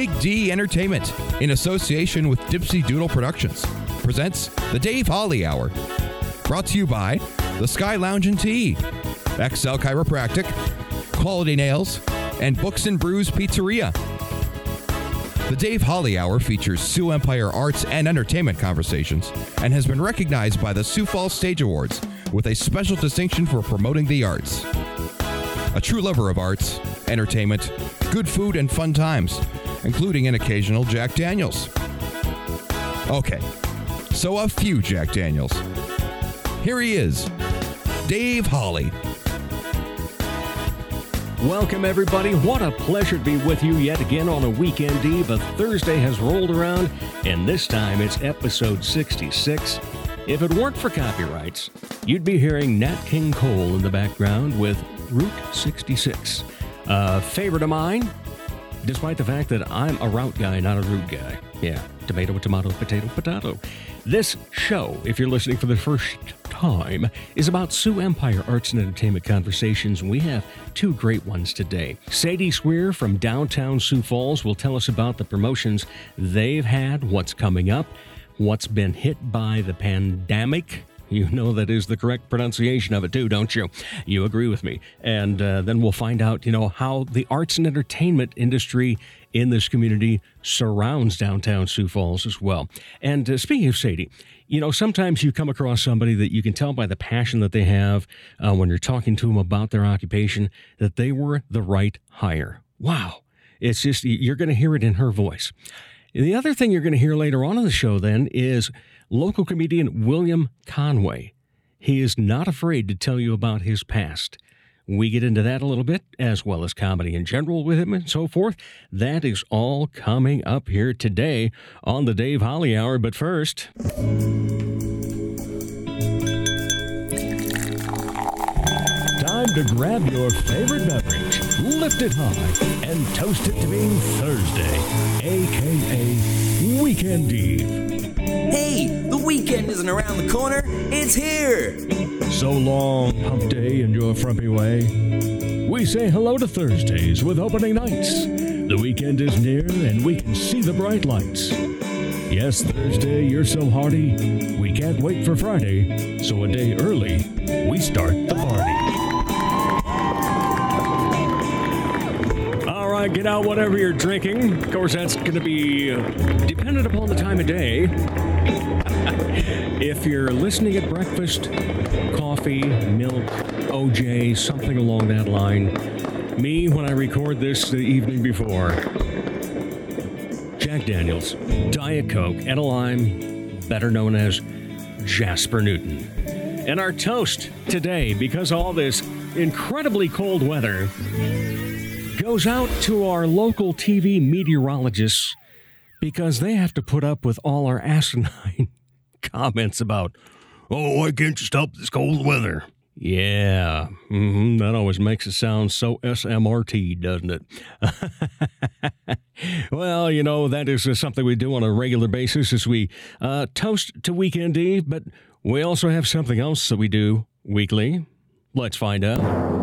Big D Entertainment, in association with Dipsy Doodle Productions, presents the Dave Holly Hour. Brought to you by the Sky Lounge and Tea, XL Chiropractic, Quality Nails, and Books and Brews Pizzeria. The Dave Holly Hour features Sioux Empire arts and entertainment conversations and has been recognized by the Sioux Falls Stage Awards with a special distinction for promoting the arts. A true lover of arts, entertainment, good food, and fun times, including an occasional Jack Daniels. Okay, so a few Jack Daniels. Here he is, Dave Holly. Welcome, everybody. What a pleasure to be with you yet again on a weekend eve. A Thursday has rolled around, and this time it's episode 66. If it weren't for copyrights, you'd be hearing Nat King Cole in the background with Route 66. A favorite of mine, despite the fact that I'm a route guy, not a route guy. Yeah, tomato, tomato, potato, potato. This show, if you're listening for the first time, is about Sioux Empire Arts and Entertainment Conversations, and we have two great ones today. Sadie Swear from downtown Sioux Falls will tell us about the promotions they've had, what's coming up, what's been hit by the pandemic. You know that is the correct pronunciation of it too, don't you? You agree with me. And then we'll find out, how the arts and entertainment industry in this community surrounds downtown Sioux Falls as well. And speaking of Sadie, sometimes you come across somebody that you can tell by the passion that they have when you're talking to them about their occupation that they were the right hire. Wow. It's just, you're going to hear it in her voice. The other thing you're going to hear later on in the show then is local comedian William Conway. He is not afraid to tell you about his past. We get into that a little bit, as well as comedy in general with him and so forth. That is all coming up here today on the Dave Holly Hour. But first, time to grab your favorite beverage, lift it high, and toast it to being Thursday, a.k.a. Weekend Eve. Hey, the weekend isn't around the corner, it's here! So long, Hump Day and your frumpy way. We say hello to Thursdays with opening nights. The weekend is near and we can see the bright lights. Yes, Thursday, you're so hearty, we can't wait for Friday, so a day early, we start the party. All right, get out whatever you're drinking. Of course, that's going to be dependent upon the time of day. If you're listening at breakfast, coffee, milk, OJ, something along that line. Me, when I record this the evening before. Jack Daniels, Diet Coke, and a lime, better known as Jasper Newton. And our toast today, because of all this incredibly cold weather, goes out to our local TV meteorologists because they have to put up with all our asinine comments about, oh, why can't you stop this cold weather? Yeah, that always makes it sound so SMRT, doesn't it? Well, that is something we do on a regular basis as we toast to Weekend Eve, but we also have something else that we do weekly. Let's find out.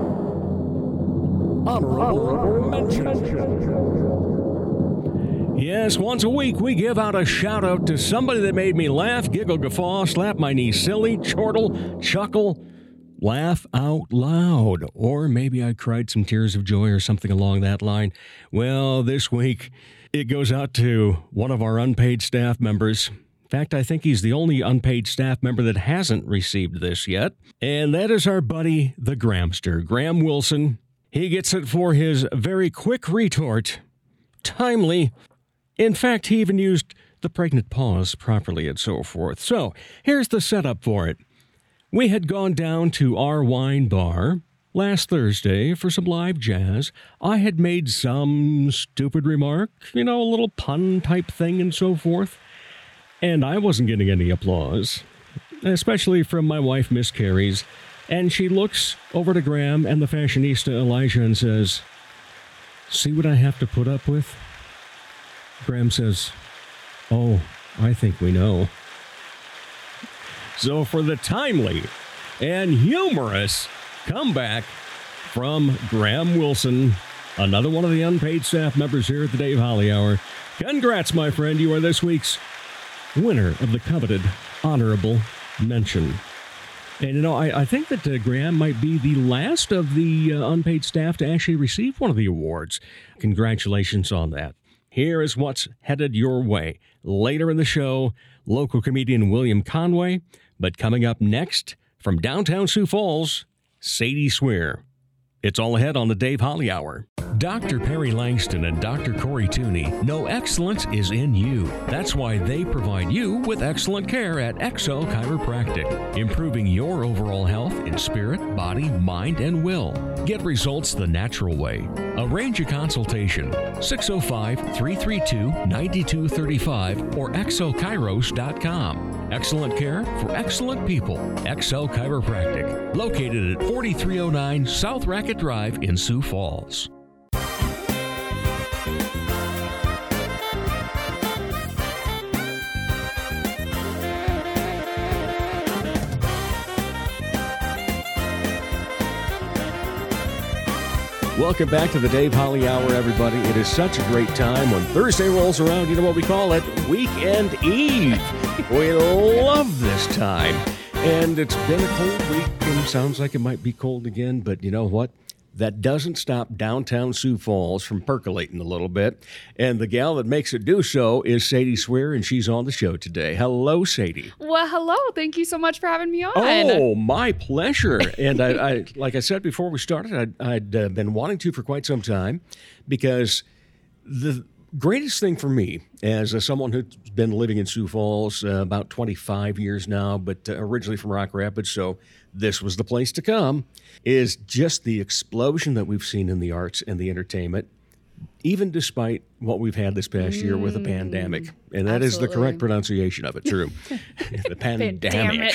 Honorable mention. Yes, once a week we give out a shout-out to somebody that made me laugh, giggle, guffaw, slap my knee silly, chortle, chuckle, laugh out loud. Or maybe I cried some tears of joy or something along that line. Well, this week it goes out to one of our unpaid staff members. In fact, I think he's the only unpaid staff member that hasn't received this yet. And that is our buddy, the Gramster, Graham Wilson. He gets it for his very quick retort, timely. In fact, he even used the pregnant pause properly and so forth. So, here's the setup for it. We had gone down to our wine bar last Thursday for some live jazz. I had made some stupid remark, a little pun type thing and so forth. And I wasn't getting any applause, especially from my wife, Miss Carey's. And she looks over to Graham and the fashionista Elijah and says, "See what I have to put up with?" Graham says, "Oh, I think we know." So for the timely and humorous comeback from Graham Wilson, Another one of the unpaid staff members here at the Dave Holly Hour. Congrats, my friend. You are this week's winner of the coveted honorable mention. And, I think that Graham might be the last of the unpaid staff to actually receive one of the awards. Congratulations on that. Here is what's headed your way. Later in the show, local comedian William Conway. But coming up next, from downtown Sioux Falls, Sadie Swear. It's all ahead on the Dave Holly Hour. Dr. Perry Langston and Dr. Corey Tooney know excellence is in you. That's why they provide you with excellent care at XL Chiropractic, improving your overall health in spirit, body, mind, and will. Get results the natural way. Arrange a consultation, 605-332-9235 or xlchiros.com. Excellent care for excellent people. XL Chiropractic, located at 4309 South Racket Drive in Sioux Falls. Welcome back to the Dave Holly Hour, everybody. It is such a great time when Thursday rolls around. You know what we call it? Weekend Eve. We love this time. And it's been a cold week, and sounds like it might be cold again, but you know what? That doesn't stop downtown Sioux Falls from percolating a little bit. And the gal that makes it do so is Sadie Swear, and she's on the show today. Hello, Sadie. Well, hello. Thank you so much for having me on. Oh, my pleasure. And I like I said before we started, I'd been wanting to for quite some time, because the greatest thing for me, as someone who's been living in Sioux Falls about 25 years now, but originally from Rock Rapids, so this was the place to come, is just the explosion that we've seen in the arts and the entertainment, even despite what we've had this past year with a pandemic. And that is the correct pronunciation of it, true. The pandemic.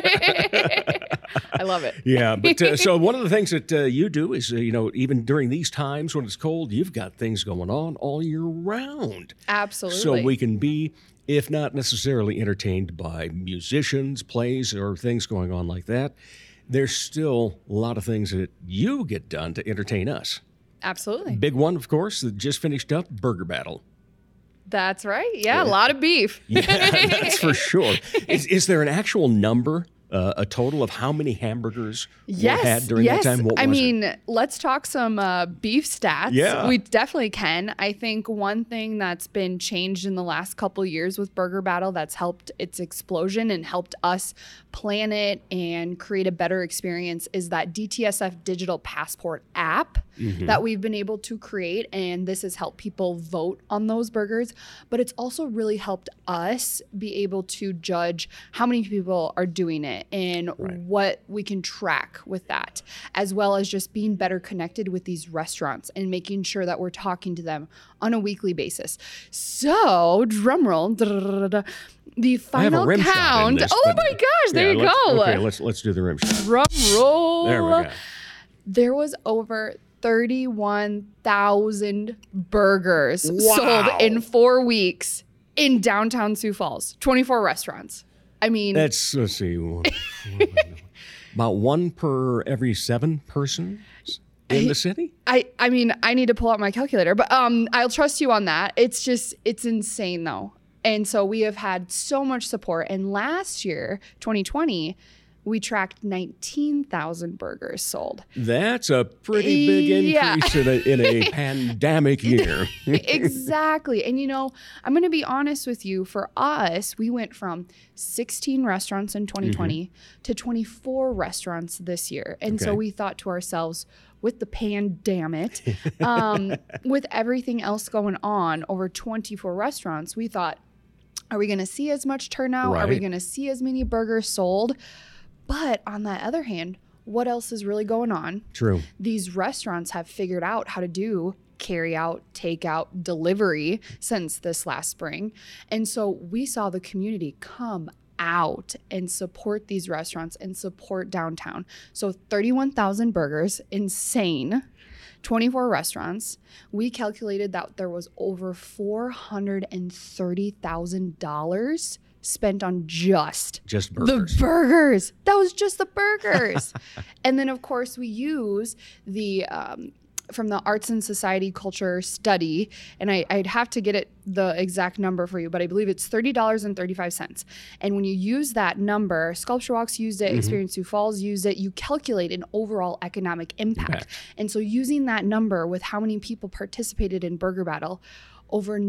I love it. Yeah, but so one of the things that you do is, even during these times when it's cold, you've got things going on all year round. Absolutely. So we can be, if not necessarily entertained by musicians, plays, or things going on like that, there's still a lot of things that you get done to entertain us. Absolutely. Big one, of course, that just finished up, Burger Battle. That's right. Yeah, a lot of beef. Yeah, that's for sure. Is there an actual number, a total of how many hamburgers were had during that time? What was it? Let's talk some beef stats. Yeah. We definitely can. I think one thing that's been changed in the last couple of years with Burger Battle that's helped its explosion and helped us plan it and create a better experience is that DTSF Digital Passport app that we've been able to create. And this has helped people vote on those burgers. But it's also really helped us be able to judge how many people are doing it and what we can track with that, as well as just being better connected with these restaurants and making sure that we're talking to them on a weekly basis. So, drum roll, the final count. This, oh my gosh, there you go. Okay, let's do the rim shot. Drum roll. There we go. There was over 31,000 burgers sold in 4 weeks in downtown Sioux Falls. 24 restaurants. I mean, let's see, about one per every 7 persons in the city. I mean, I need to pull out my calculator, but I'll trust you on that. It's insane though. And so we have had so much support. And last year, 2020, we tracked 19,000 burgers sold. That's a pretty big increase in a pandemic year. Exactly. And I'm going to be honest with you. For us, we went from 16 restaurants in 2020 to 24 restaurants this year. And so we thought to ourselves, with the pandemic, with everything else going on, over 24 restaurants, we thought, are we going to see as much turnout? Are we going to see as many burgers sold? But on the other hand, what else is really going on? True. These restaurants have figured out how to do carry out, take out, delivery since this last spring. And so we saw the community come out and support these restaurants and support downtown. So 31,000 burgers, insane. 24 restaurants. We calculated that there was over $430,000 spent on just burgers. The burgers. That was just the burgers. And then, of course, we use the from the Arts and Society Culture Study, and I'd have to get the exact number for you, but I believe it's $30.35. And when you use that number, Sculpture Walks used it, Experience Sioux Falls used it, you calculate an overall economic impact. And so using that number with how many people participated in Burger Battle, over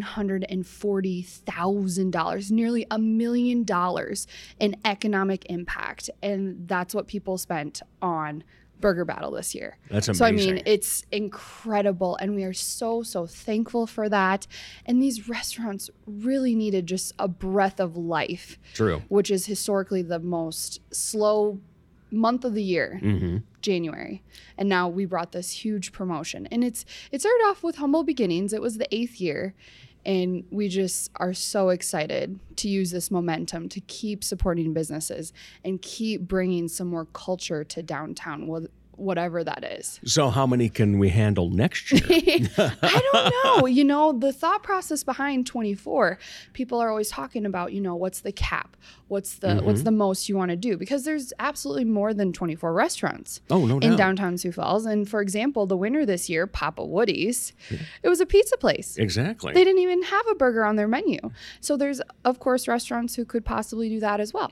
$940,000, nearly $1 million in economic impact. And that's what people spent on Burger Battle this year. That's amazing. So, I mean, it's incredible. And we are so, so thankful for that. And these restaurants really needed just a breath of life. True. Which is historically the most slow month of the year, January. And now we brought this huge promotion. And it started off with humble beginnings. It was the 8th year. And we just are so excited to use this momentum to keep supporting businesses and keep bringing some more culture to downtown, whatever that is. So how many can we handle next year? I don't know. You know, the thought process behind 24, people are always talking about, you know, what's the cap? What's the most you want to do? Because there's absolutely more than 24 restaurants in downtown Sioux Falls. And for example, the winner this year, Papa Woody's, it was a pizza place. Exactly. They didn't even have a burger on their menu. So there's, of course, restaurants who could possibly do that as well.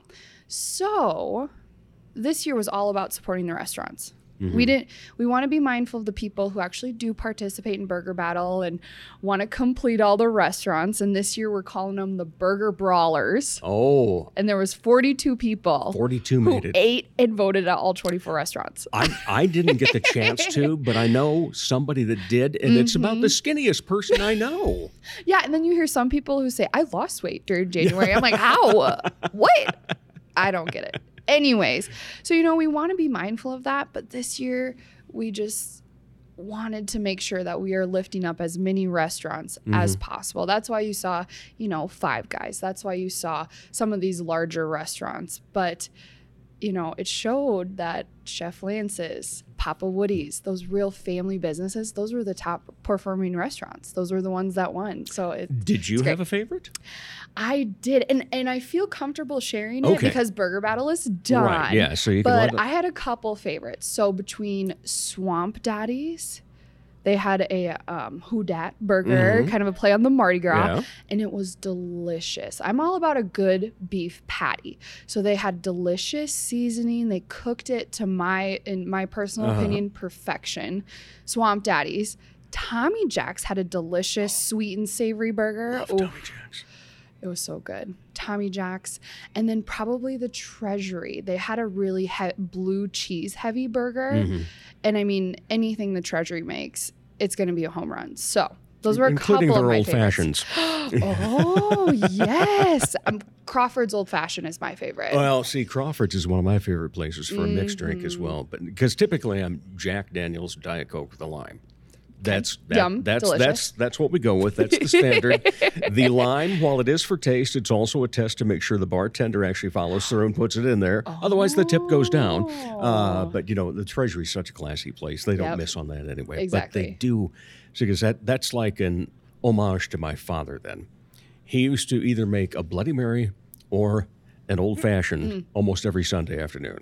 So this year was all about supporting the restaurants. We want to be mindful of the people who actually do participate in Burger Battle and want to complete all the restaurants. And this year we're calling them the Burger Brawlers. Oh. And there was 42 people 42 who made it. ate and voted at all 24 restaurants. I didn't get the chance to, but I know somebody that did, and it's about the skinniest person I know. Yeah, and then you hear some people who say, I lost weight during January. I'm like, how? What? I don't get it. Anyways, so, you know, we want to be mindful of that. But this year, we just wanted to make sure that we are lifting up as many restaurants as possible. That's why you saw, you know, Five Guys. That's why you saw some of these larger restaurants. But, you know, it showed that Chef Lance's, Papa Woody's, those real family businesses, those were the top performing restaurants. Those were the ones that won. So did you have a favorite? I did, and I feel comfortable sharing it because Burger Battle is done. Right, yeah, so you can But I had a couple favorites. So between Swamp Daddies, they had a Who Dat burger, kind of a play on the Mardi Gras, and it was delicious. I'm all about a good beef patty. So they had delicious seasoning. They cooked it to in my personal opinion, perfection. Swamp Daddies. Tommy Jack's had a delicious sweet and savory burger. Love Tommy Jack's. It was so good. Tommy Jack's. And then probably the Treasury. They had a really blue cheese heavy burger. And I mean, anything the Treasury makes, it's going to be a home run. So those were a including couple of their my old favorites. fashions. Oh, yes. Crawford's Old Fashioned is my favorite. Well, see, Crawford's is one of my favorite places for a mixed drink as well. But because typically I'm Jack Daniel's Diet Coke with a lime. That's what we go with. That's the standard. The lime, while it is for taste, it's also a test to make sure the bartender actually follows through and puts it in there. Otherwise, the tip goes down. But you know, the Treasury is such a classy place; they don't miss on that anyway. Exactly. But they do, because that's like an homage to my father. Then he used to either make a Bloody Mary or an old fashioned almost every Sunday afternoon.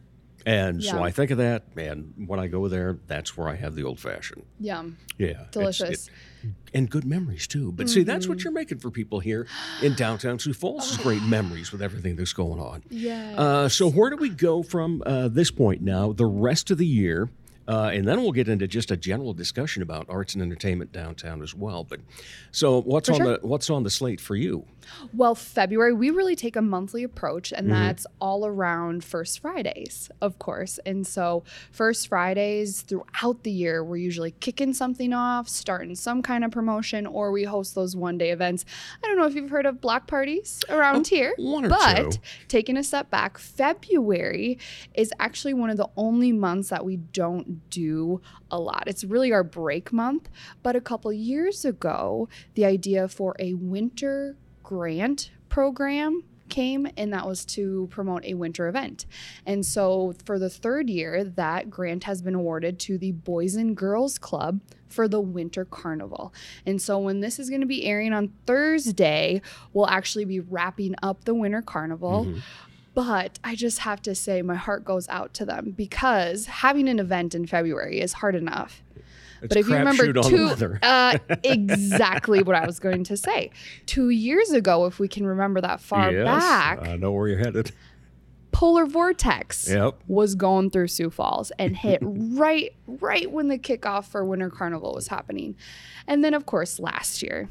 And so I think of that, and when I go there, that's where I have the old fashioned. Yum. Yeah. Delicious. And good memories, too. But see, that's what you're making for people here in downtown Sioux Falls is great memories with everything that's going on. Yeah. So where do we go from this point now, the rest of the year? And then we'll get into just a general discussion about arts and entertainment downtown as well. But so what's on the slate for you? Well, February, we really take a monthly approach, and that's all around First Fridays, of course. And so First Fridays throughout the year, we're usually kicking something off, starting some kind of promotion, or we host those one-day events. I don't know if you've heard of block parties around here, but taking a step back, February is actually one of the only months that we don't do a lot. It's really our break month. But a couple years ago, the idea for a winter grant program came, and that was to promote a winter event. And so for the third year, that grant has been awarded to the Boys and Girls Club for the Winter Carnival. And so when this is going to be airing on Thursday, we'll actually be wrapping up the Winter Carnival. But I just have to say my heart goes out to them, because having an event in February is hard enough. It's but if you remember crapshoot on the weather. exactly what I was going to say. 2 years ago, if we can remember that far Yes, back, I know where you're headed. polar vortex Yep. was going through Sioux Falls and hit right when the kickoff for Winter Carnival was happening. And then, of course, last year,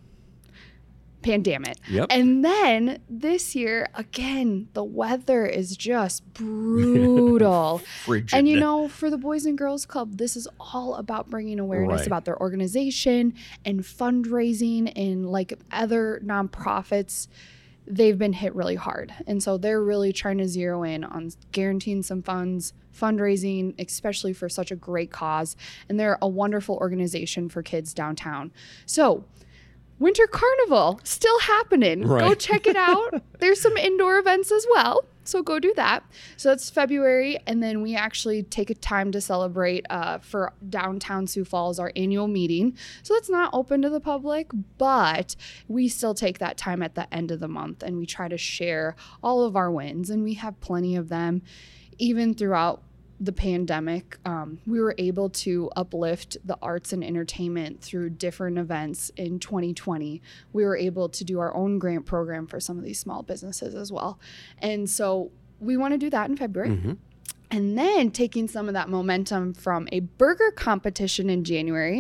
pandemic. Yep. And then this year, again, the weather is just brutal. Frigid. And you know, for the Boys and Girls Club, this is all about bringing awareness Right. about their organization and fundraising, and like other nonprofits, they've been hit really hard. And so they're really trying to zero in on guaranteeing some funds, fundraising, especially for such a great cause. And they're a wonderful organization for kids downtown. So Winter Carnival still happening. Go Right. check it out. There's some indoor events as well. So go do that. So that's February. And then we actually take a time to celebrate for downtown Sioux Falls, our annual meeting. So it's not open to the public, but we still take that time at the end of the month and we try to share all of our wins. And we have plenty of them. Even throughout the pandemic, we were able to uplift the arts and entertainment through different events. In 2020, we were able to do our own grant program for some of these small businesses as well. And so we want to do that in February. And then taking some of that momentum from a burger competition in January,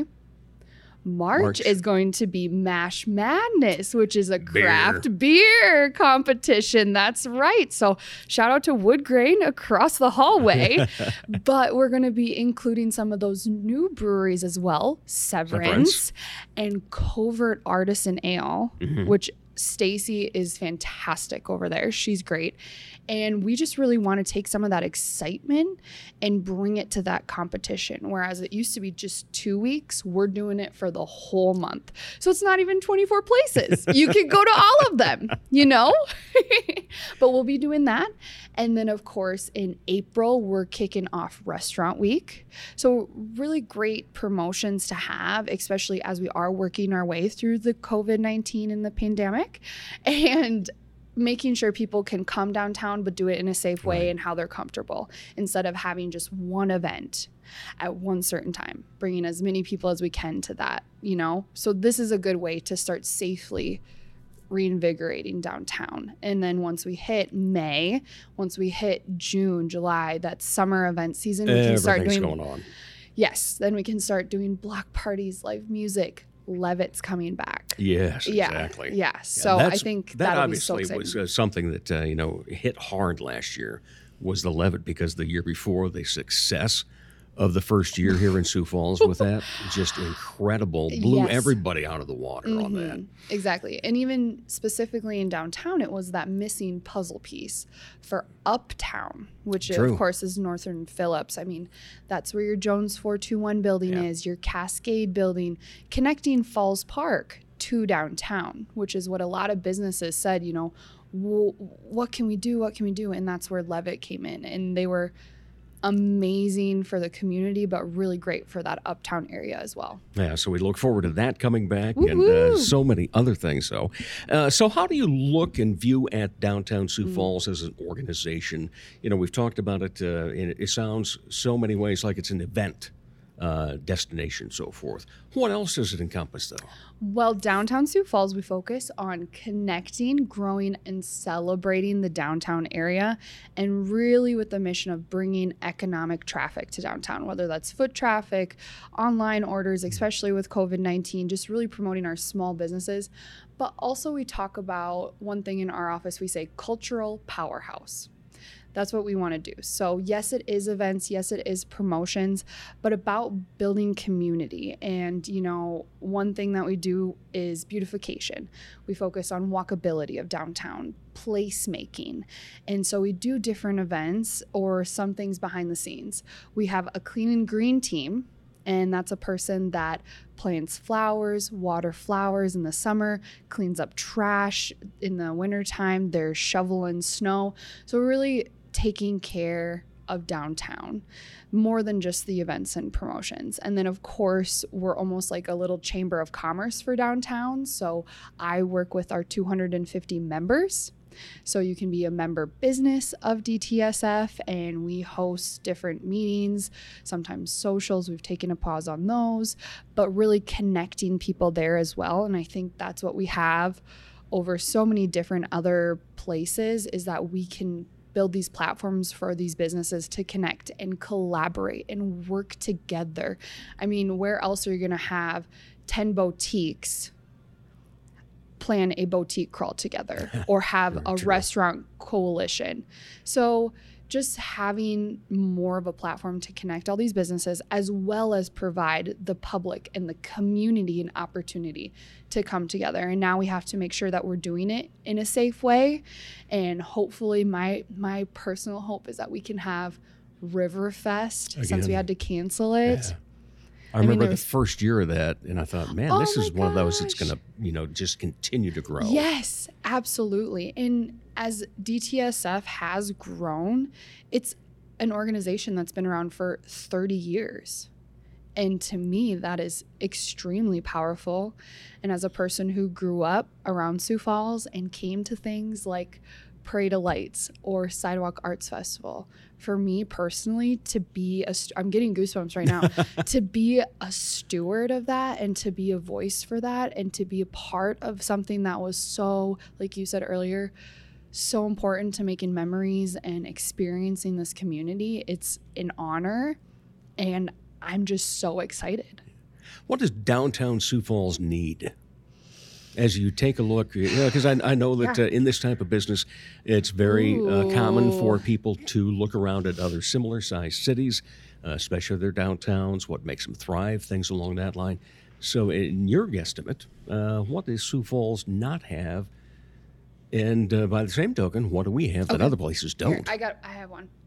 March is going to be Mash Madness, which is a craft beer competition. That's right. So shout out to Wood Grain across the hallway. But we're going to be including some of those new breweries as well. Severance and Covert Artisan Ale, which Stacy is fantastic over there. She's great. And we just really want to take some of that excitement and bring it to that competition. Whereas it used to be just 2 weeks, we're doing it for the whole month. So it's not even 24 places. You can go to all of them, you know? But we'll be doing that. And then, of course, in April, we're kicking off Restaurant Week. So really great promotions to have, especially as we are working our way through the COVID-19 and the pandemic. And making sure people can come downtown, but do it in a safe way and how they're comfortable, instead of having just one event at one certain time, bringing as many people as we can to that, you know? So this is a good way to start safely reinvigorating downtown. And then once we hit May, once we hit June, July, that summer event season, we can start doing going on. Yes, then we can start doing block parties, live music. Levitt's coming back. Yes, Yeah, exactly. yeah. So I think that that'll obviously be so exciting. was something that hit hard last year, was the Levitt, because the year before, the success of the first year here in Sioux Falls with that, just incredible, blew Yes. everybody out of the water on that. Exactly. And even specifically in downtown, it was that missing puzzle piece for Uptown, which True. of course is Northern Phillips. I mean, that's where your Jones 421 building is, your Cascade building, connecting Falls Park to downtown, which is what a lot of businesses said, you know, what can we do? What can we do? And that's where Levitt came in. And they were amazing for the community, but really great for that Uptown area as well. Yeah, so we look forward to that coming back. Woo-hoo. And so many other things. So how do you look and view at downtown Sioux Falls as an organization? You know, we've talked about it, and it sounds so many ways like it's an event destination, so forth. What else does it encompass, though? Well, downtown Sioux Falls, we focus on connecting, growing, and celebrating the downtown area, and really with the mission of bringing economic traffic to downtown, whether that's foot traffic, online orders, especially with COVID-19, just really promoting our small businesses. But also we talk about one thing in our office, we say cultural powerhouse. That's what we want to do. So yes, it is events. Yes, it is promotions, but about building community. And, you know, one thing that we do is beautification. We focus on walkability of downtown, placemaking. And so we do different events or some things behind the scenes. We have a clean and green team. And that's a person that plants flowers, water flowers in the summer, cleans up trash in the wintertime. They're shoveling snow. So we're really taking care of downtown more than just the events and promotions. And then, of course, we're almost like a little chamber of commerce for downtown. So I work with our 250 members. So you can be a member business of DTSF, and we host different meetings, sometimes socials. We've taken a pause on those, but really connecting people there as well. And I think that's what we have over so many different other places, is that we can build these platforms for these businesses to connect and collaborate and work together. I mean, where else are you going to have 10 boutiques plan a boutique crawl together or have a restaurant coalition? So just having more of a platform to connect all these businesses, as well as provide the public and the community an opportunity to come together. And now we have to make sure that we're doing it in a safe way. And hopefully my personal hope is that we can have Riverfest again, since we had to cancel it. Yeah. I remember the first year of that, and I thought, man, this is one of those that's going to, just continue to grow. Yes, absolutely. And as DTSF has grown, it's an organization that's been around for 30 years. And to me, that is extremely powerful. And as a person who grew up around Sioux Falls and came to things like Parade of Lights or Sidewalk Arts Festival, for me personally, to be I'm getting goosebumps right now, to be a steward of that and to be a voice for that and to be a part of something that was so, like you said earlier, so important to making memories and experiencing this community. It's an honor, and I'm just so excited. What does downtown Sioux Falls need? As you take a look, because I know that in this type of business, it's very common for people to look around at other similar-sized cities, especially their downtowns, what makes them thrive, things along that line. So in your guesstimate, what does Sioux Falls not have? And by the same token, what do we have that other places don't? Here, I have one.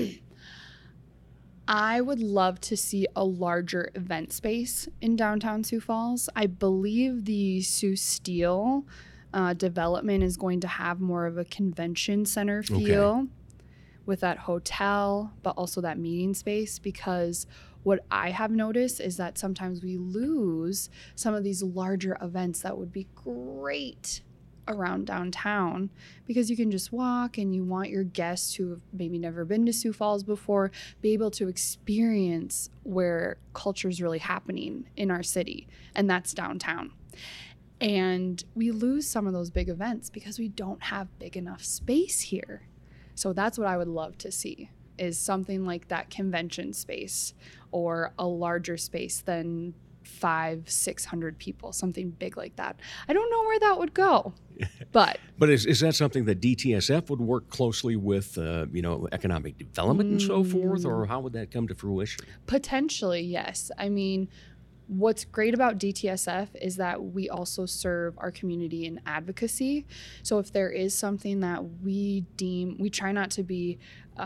I would love to see a larger event space in downtown Sioux Falls. I believe the Sioux Steel development is going to have more of a convention center feel with that hotel, but also that meeting space, because what I have noticed is that sometimes we lose some of these larger events that would be great around downtown, because you can just walk and you want your guests who have maybe never been to Sioux Falls before be able to experience where culture is really happening in our city, and that's downtown. And we lose some of those big events because we don't have big enough space here. So that's what I would love to see, is something like that convention space or a larger space than 500-600 people, something big like that. I don't know where that would go, but is that something that DTSF would work closely with, economic development and so forth, or how would that come to fruition? Potentially, yes. I mean, what's great about DTSF is that we also serve our community in advocacy. So if there is something that we try not to be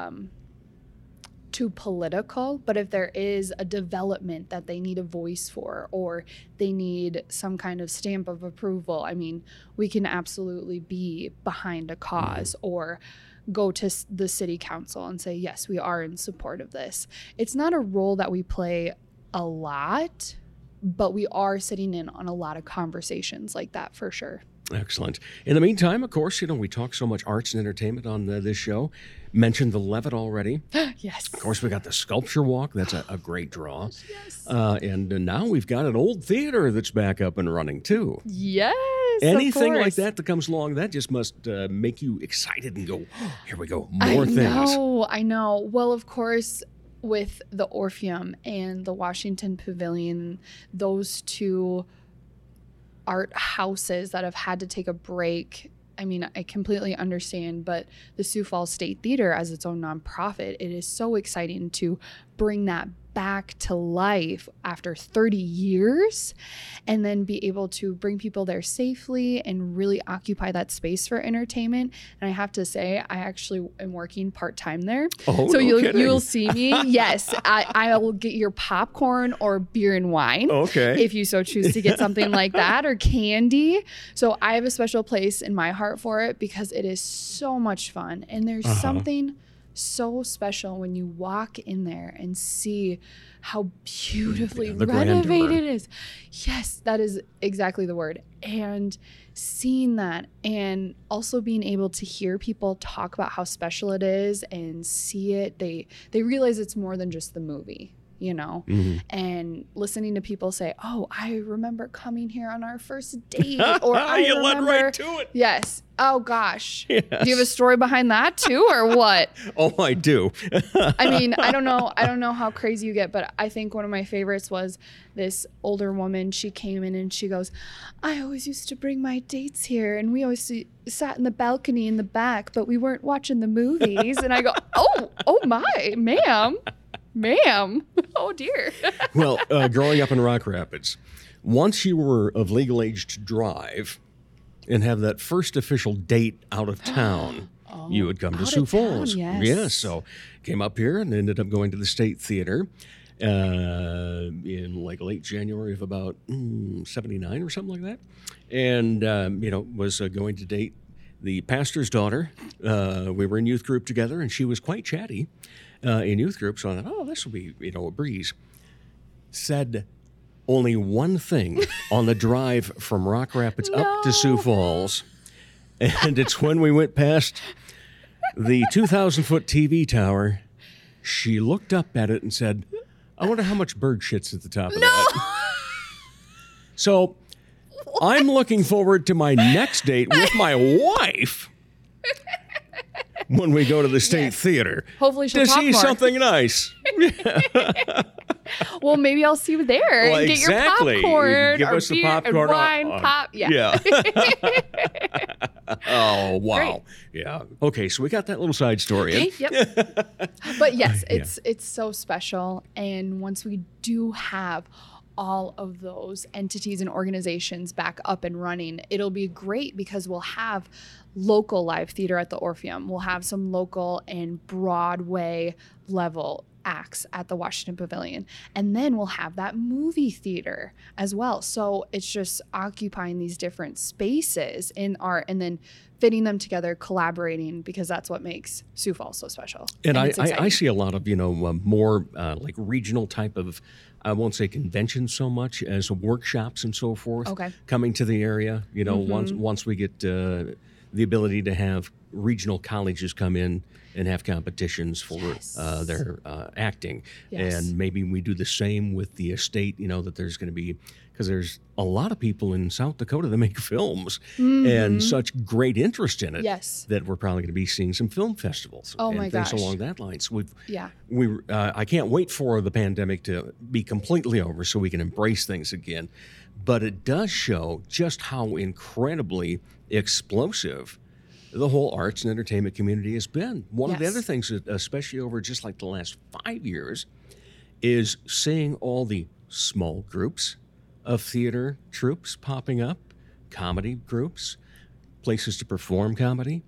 too political, but if there is a development that they need a voice for, or they need some kind of stamp of approval, I mean, we can absolutely be behind a cause or go to the city council and say, yes, we are in support of this. It's not a role that we play a lot, but we are sitting in on a lot of conversations like that for sure. Excellent. In the meantime, of course, we talk so much arts and entertainment on this show. Mentioned the Levitt already. Yes. Of course, we got the Sculpture Walk. That's a great draw. Yes. And now we've got an old theater that's back up and running, too. Yes. Anything like that comes along, that just must make you excited and go, oh, here we go, more things. I know. Well, of course, with the Orpheum and the Washington Pavilion, those two art houses that have had to take a break. I mean, I completely understand, but the Sioux Falls State Theater, as its own nonprofit, it is so exciting to bring that back to life after 30 years and then be able to bring people there safely and really occupy that space for entertainment. And I have to say, I actually am working part-time there. Oh, so no you'll see me. Yes, I will get your popcorn or beer and wine. Okay. If you so choose to get something like that, or candy. So I have a special place in my heart for it because it is so much fun. And there's something so special when you walk in there and see how beautifully the renovated grandeur. it is. Yes, that is exactly the word. And seeing that, and also being able to hear people talk about how special it is and see it, they realize it's more than just the movie, you know. And listening to people say, oh, I remember coming here on our first date, or I You led remember right to it. Yes. Oh gosh. Yes. Do you have a story behind that too, or what? Oh, I do. I mean, I don't know how crazy you get, but I think one of my favorites was this older woman. She came in and she goes, I always used to bring my dates here, and we always sat in the balcony in the back, but we weren't watching the movies. And I go, oh my, ma'am. Oh dear. Well, growing up in Rock Rapids, once you were of legal age to drive and have that first official date out of town, you would come to out Sioux of town, Falls. yes. So came up here and ended up going to the State Theater in like late January of about 79 or something like that. And, was going to date the pastor's daughter. We were in youth group together, and she was quite chatty in youth group. So I thought, this will be, a breeze. Said only one thing on the drive from Rock Rapids up to Sioux Falls. And it's when we went past the 2,000-foot TV tower, she looked up at it and said, I wonder how much bird shit's at the top of that. So I'm looking forward to my next date with my wife when we go to the State Theater. Hopefully she'll to talk see more. something nice. Well, maybe I'll see you there and get exactly. your popcorn Give or us the beer popcorn. and wine, pop. Yeah. Oh, wow. Great. Yeah. Okay, so we got that little side story in. Okay, yep. But yes, it's so special. And once we do have all of those entities and organizations back up and running, it'll be great because we'll have local live theater at the Orpheum. We'll have some local and Broadway level acts at the Washington Pavilion. And then we'll have that movie theater as well. So it's just occupying these different spaces in art and then fitting them together, collaborating, because that's what makes Sioux Falls so special. And it's I exciting. see a lot of, more like regional type of, I won't say conventions so much as workshops and so forth Okay. coming to the area. Once we get the ability to have regional colleges come in and have competitions for their acting. Yes. And maybe we do the same with the estate, that there's going to be, because there's a lot of people in South Dakota that make films and such great interest in it Yes. that we're probably going to be seeing some film festivals Oh and my things gosh. along that line. So Yeah. I can't wait for the pandemic to be completely over so we can embrace things again. But it does show just how incredibly explosive the whole arts and entertainment community has been. One of the Yes. other things, that, especially over just like the last 5 years, is seeing all the small groups of theater troupes popping up, comedy groups, places to perform comedy,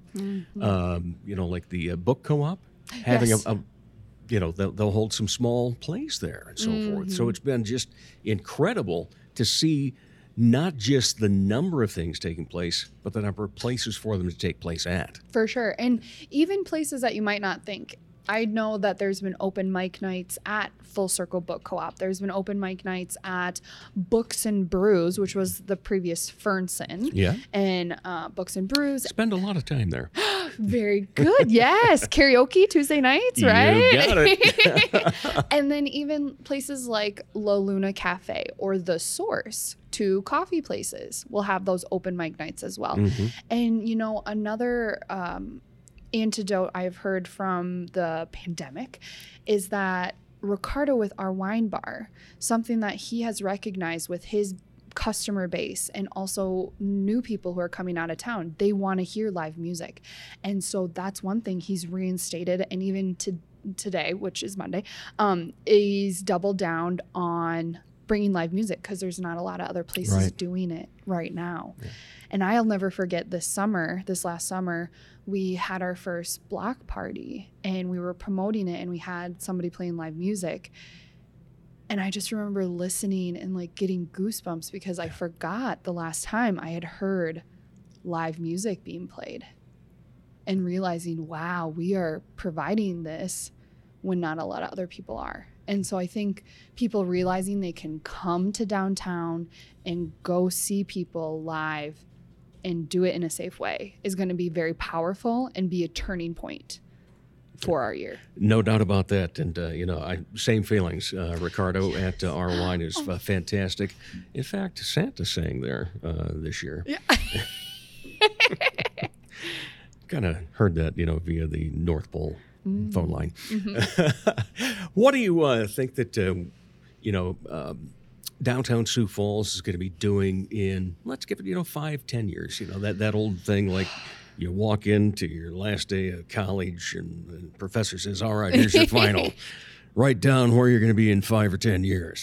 like the book co-op, having Yes. they'll hold some small plays there and so forth. So it's been just incredible to see not just the number of things taking place, but the number of places for them to take place at. For sure. And even places that you might not think. I know that there's been open mic nights at Full Circle Book Co-op. There's been open mic nights at Books and Brews, which was the previous Fernson. Yeah. And Books and Brews. Spend a lot of time there. Very good. Yes. Karaoke Tuesday nights, right? You got it. And then even places like La Luna Cafe or The Source, two coffee places, will have those open mic nights as well. And, another antidote I've heard from the pandemic is that Ricardo with our wine bar, something that he has recognized with his customer base and also new people who are coming out of town, they want to hear live music. And so that's one thing he's reinstated, and even today, which is Monday, he's doubled down on bringing live music because there's not a lot of other places doing it right now. Yeah. And I'll never forget this last summer, we had our first block party and we were promoting it and we had somebody playing live music. And I just remember listening and like getting goosebumps because I forgot the last time I had heard live music being played. and realizing, wow, we are providing this when not a lot of other people are. And so I think people realizing they can come to downtown and go see people live and do it in a safe way is going to be very powerful and be a turning point for our year. No doubt about that. And, same feelings. Ricardo at Our Wine is fantastic. In fact, Santa sang there this year. Yeah. Kind of heard that, via the North Pole phone line. What do you think that, downtown Sioux Falls is going to be doing in, let's give it, 5-10 years? That old thing like you walk into your last day of college and the professor says, all right, here's your final. Write down where you're going to be in 5 or 10 years.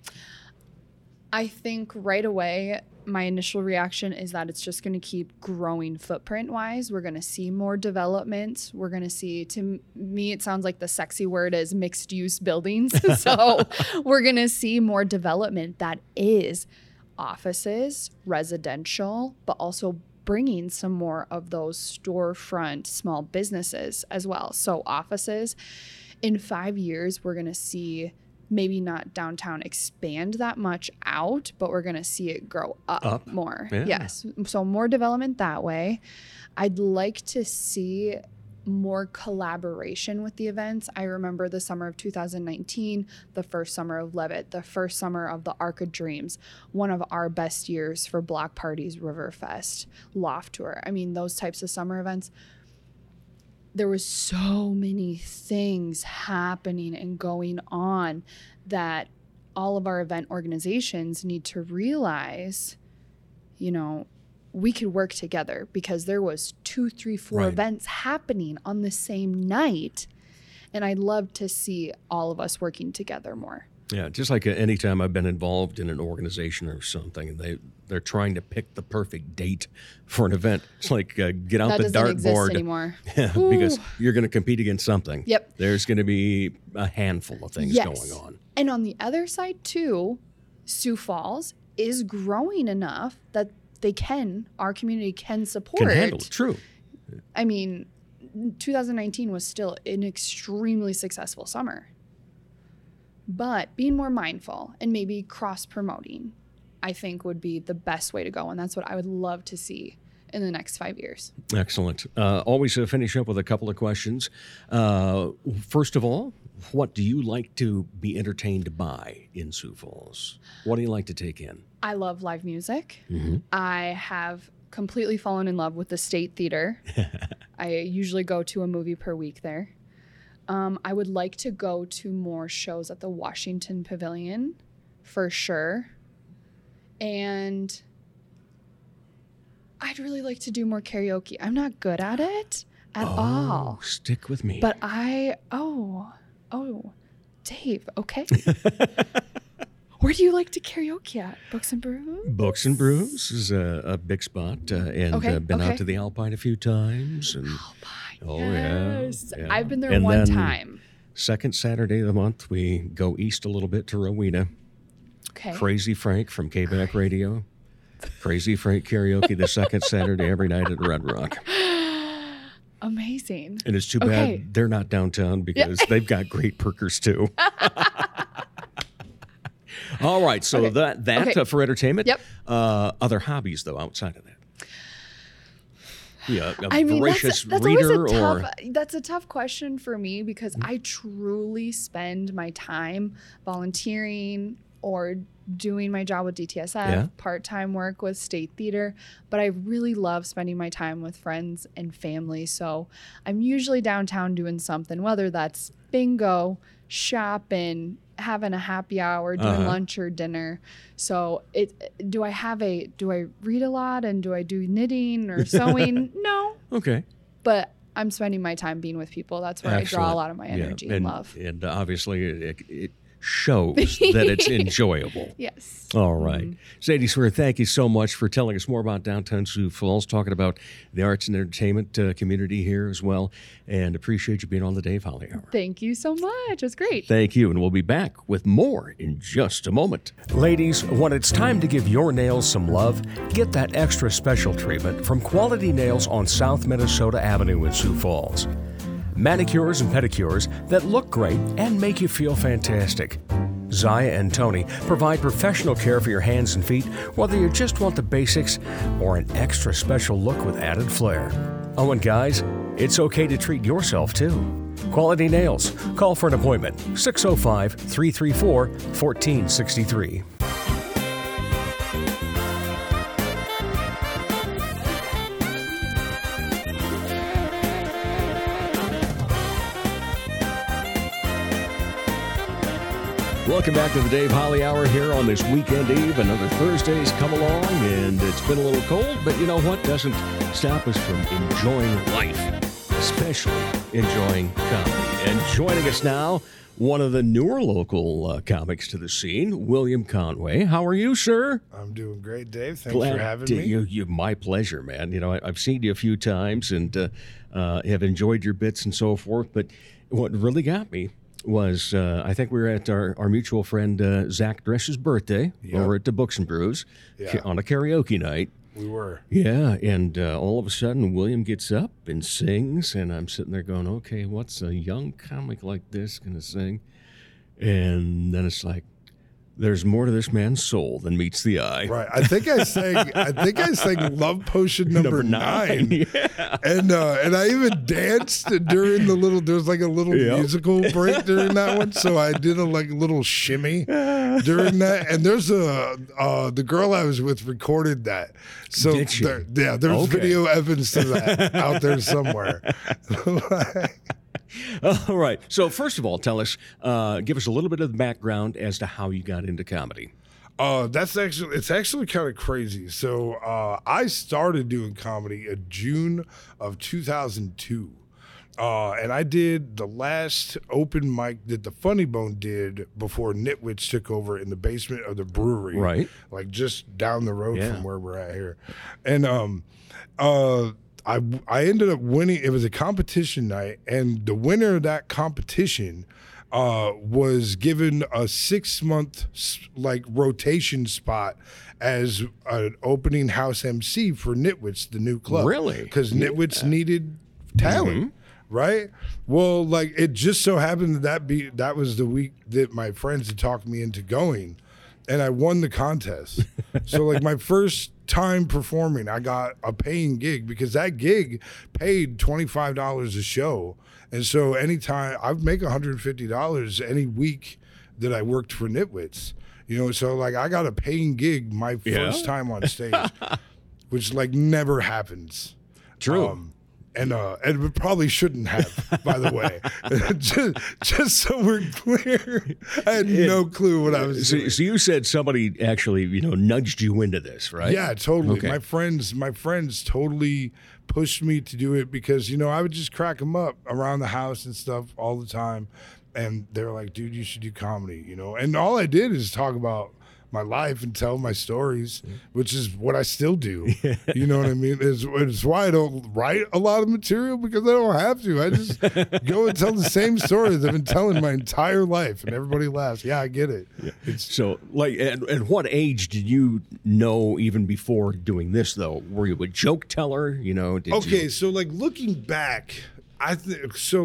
I think right away, my initial reaction is that it's just going to keep growing footprint wise. We're going to see more development. We're going to see, to me, it sounds like the sexy word is mixed use buildings. So we're going to see more development that is offices, residential, but also bringing some more of those storefront small businesses as well. So offices, in 5 years, we're going to see maybe not downtown expand that much out, but we're going to see it grow up more. Yeah. Yes. So more development that way. I'd like to see more collaboration with the events. I remember the summer of 2019, the first summer of Levitt, the first summer of the Arc of Dreams, one of our best years for block parties, Riverfest, Loft Tour. I mean, those types of summer events. There was so many things happening and going on that all of our event organizations need to realize, we could work together because there was 2, 3, 4 Right. events happening on the same night. And I'd love to see all of us working together more. Yeah, just like any time I've been involved in an organization or something, and they're trying to pick the perfect date for an event. It's like get out That the doesn't exist dartboard. anymore. Yeah, because you're going to compete against something. Yep. There's going to be a handful of things going on. And on the other side too, Sioux Falls is growing enough that our community can support. Can handle it. True. I mean, 2019 was still an extremely successful summer. But being more mindful and maybe cross-promoting, I think would be the best way to go. And that's what I would love to see in the next 5 years. Excellent. Always finish up with a couple of questions. First of all, what do you like to be entertained by in Sioux Falls? What do you like to take in? I love live music. Mm-hmm. I have completely fallen in love with the State Theater. I usually go to a movie per week there. I would like to go to more shows at the Washington Pavilion, for sure. And I'd really like to do more karaoke. I'm not good at it at all. Stick with me. But Dave, okay. Where do you like to karaoke at? Books and Brews? Books and Brews is a big spot, and been out to the Alpine a few times. And Yes. yeah. I've been there And one then time. Second Saturday of the month, we go east a little bit to Rowena. Okay. Crazy Frank from K-Back Radio. Crazy Frank karaoke the second Saturday every night at Red Rock. Amazing. And it's too Okay. bad they're not downtown because they've got great perkers too. All right, so that for entertainment. Yep. Other hobbies though outside of that. Yeah, I mean, voracious that's reader always or that's a tough question for me because I truly spend my time volunteering or doing my job with DTSF, part-time work with State Theater, but I really love spending my time with friends and family. So I'm usually downtown doing something, whether that's bingo, shopping, having a happy hour, doing lunch or dinner. So do I read a lot and do I do knitting or sewing? No. Okay. But I'm spending my time being with people. That's where I draw a lot of my energy and love. And obviously shows that it's enjoyable. Yes. All right. Sadie Swear, thank you so much for telling us more about downtown Sioux Falls, talking about the arts and entertainment community here as well, and appreciate you being on the Dave Holly Hour. Thank you so much. It was great. Thank you, and we'll be back with more in just a moment. Ladies, when it's time to give your nails some love, get that extra special treatment from Quality Nails on South Minnesota Avenue in Sioux Falls. Manicures and pedicures that look great and make you feel fantastic. Zaya and Tony provide professional care for your hands and feet, whether you just want the basics or an extra special look with added flair. Oh, and guys, it's okay to treat yourself too. Quality Nails. Call for an appointment. 605-334-1463. Welcome back to the Dave Holly Hour here on this weekend eve. Another Thursday's come along, and it's been a little cold, but you know what? Doesn't stop us from enjoying life, especially enjoying comedy. And joining us now, one of the newer local comics to the scene, William Conway. How are you, sir? I'm doing great, Dave. Thanks for having me. My pleasure, man. You know, I've seen you a few times and have enjoyed your bits and so forth, but what really got me was I think we were at our mutual friend Zach Dress's birthday over at the Books and Brews on a karaoke night. We were. Yeah, and all of a sudden William gets up and sings, and I'm sitting there going, okay, what's a young comic like this going to sing? And then it's like, there's more to this man's soul than meets the eye. Right. I think I sang Love Potion number 9. Yeah. And I even danced during there was like a little musical break during that one. So I did a little shimmy during that. And there's the girl I was with recorded that. So there's video evidence to that out there somewhere. All right. So first of all, tell us, give us a little bit of the background as to how you got into comedy. It's actually kind of crazy. So I started doing comedy in June of 2002. And I did the last open mic that the Funny Bone did before Nitwits took over in the basement of the brewery. Right. Like just down the road from where we're at here. And I ended up winning. It was a competition night, and the winner of that competition was given a 6-month rotation spot as an opening house MC for Nitwits, the new club. Really? Because Nitwits needed talent. Right? Well, it just so happened that was the week that my friends had talked me into going, and I won the contest. So my first time performing, I got a paying gig because that gig paid $25 a show. And so anytime I'd make $150 any week that I worked for Nitwits, so I got a paying gig my first time on stage, which never happens. True. And it probably shouldn't have, by the way. just so we're clear, I had no clue what I was doing. So you said somebody actually, nudged you into this, right? Yeah, totally. Okay. My friends totally pushed me to do it because, I would just crack them up around the house and stuff all the time. And they were like, dude, you should do comedy, And all I did is talk about my life and tell my stories, which is what I still do. You know what I mean? It's why I don't write a lot of material, because I don't have to. I just go and tell the same stories I've been telling my entire life, and everybody laughs. Yeah, I get it. So, at what age did you know, even before doing this, though? Were you a joke teller? So looking back, I think so.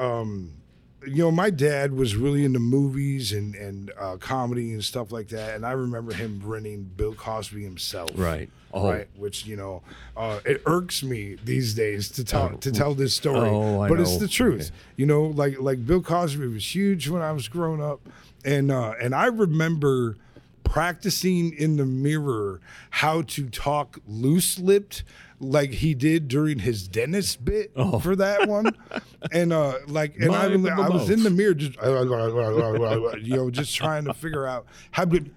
My dad was really into movies and comedy and stuff like that, and I remember him renting Bill Cosby himself. Right. Right. Which it irks me these days to tell this story, but it's the truth. Yeah. Bill Cosby was huge when I was growing up, and I remember practicing in the mirror how to talk loose-lipped, like he did during his dentist bit for that one. And I was in the mirror just just trying to figure out how did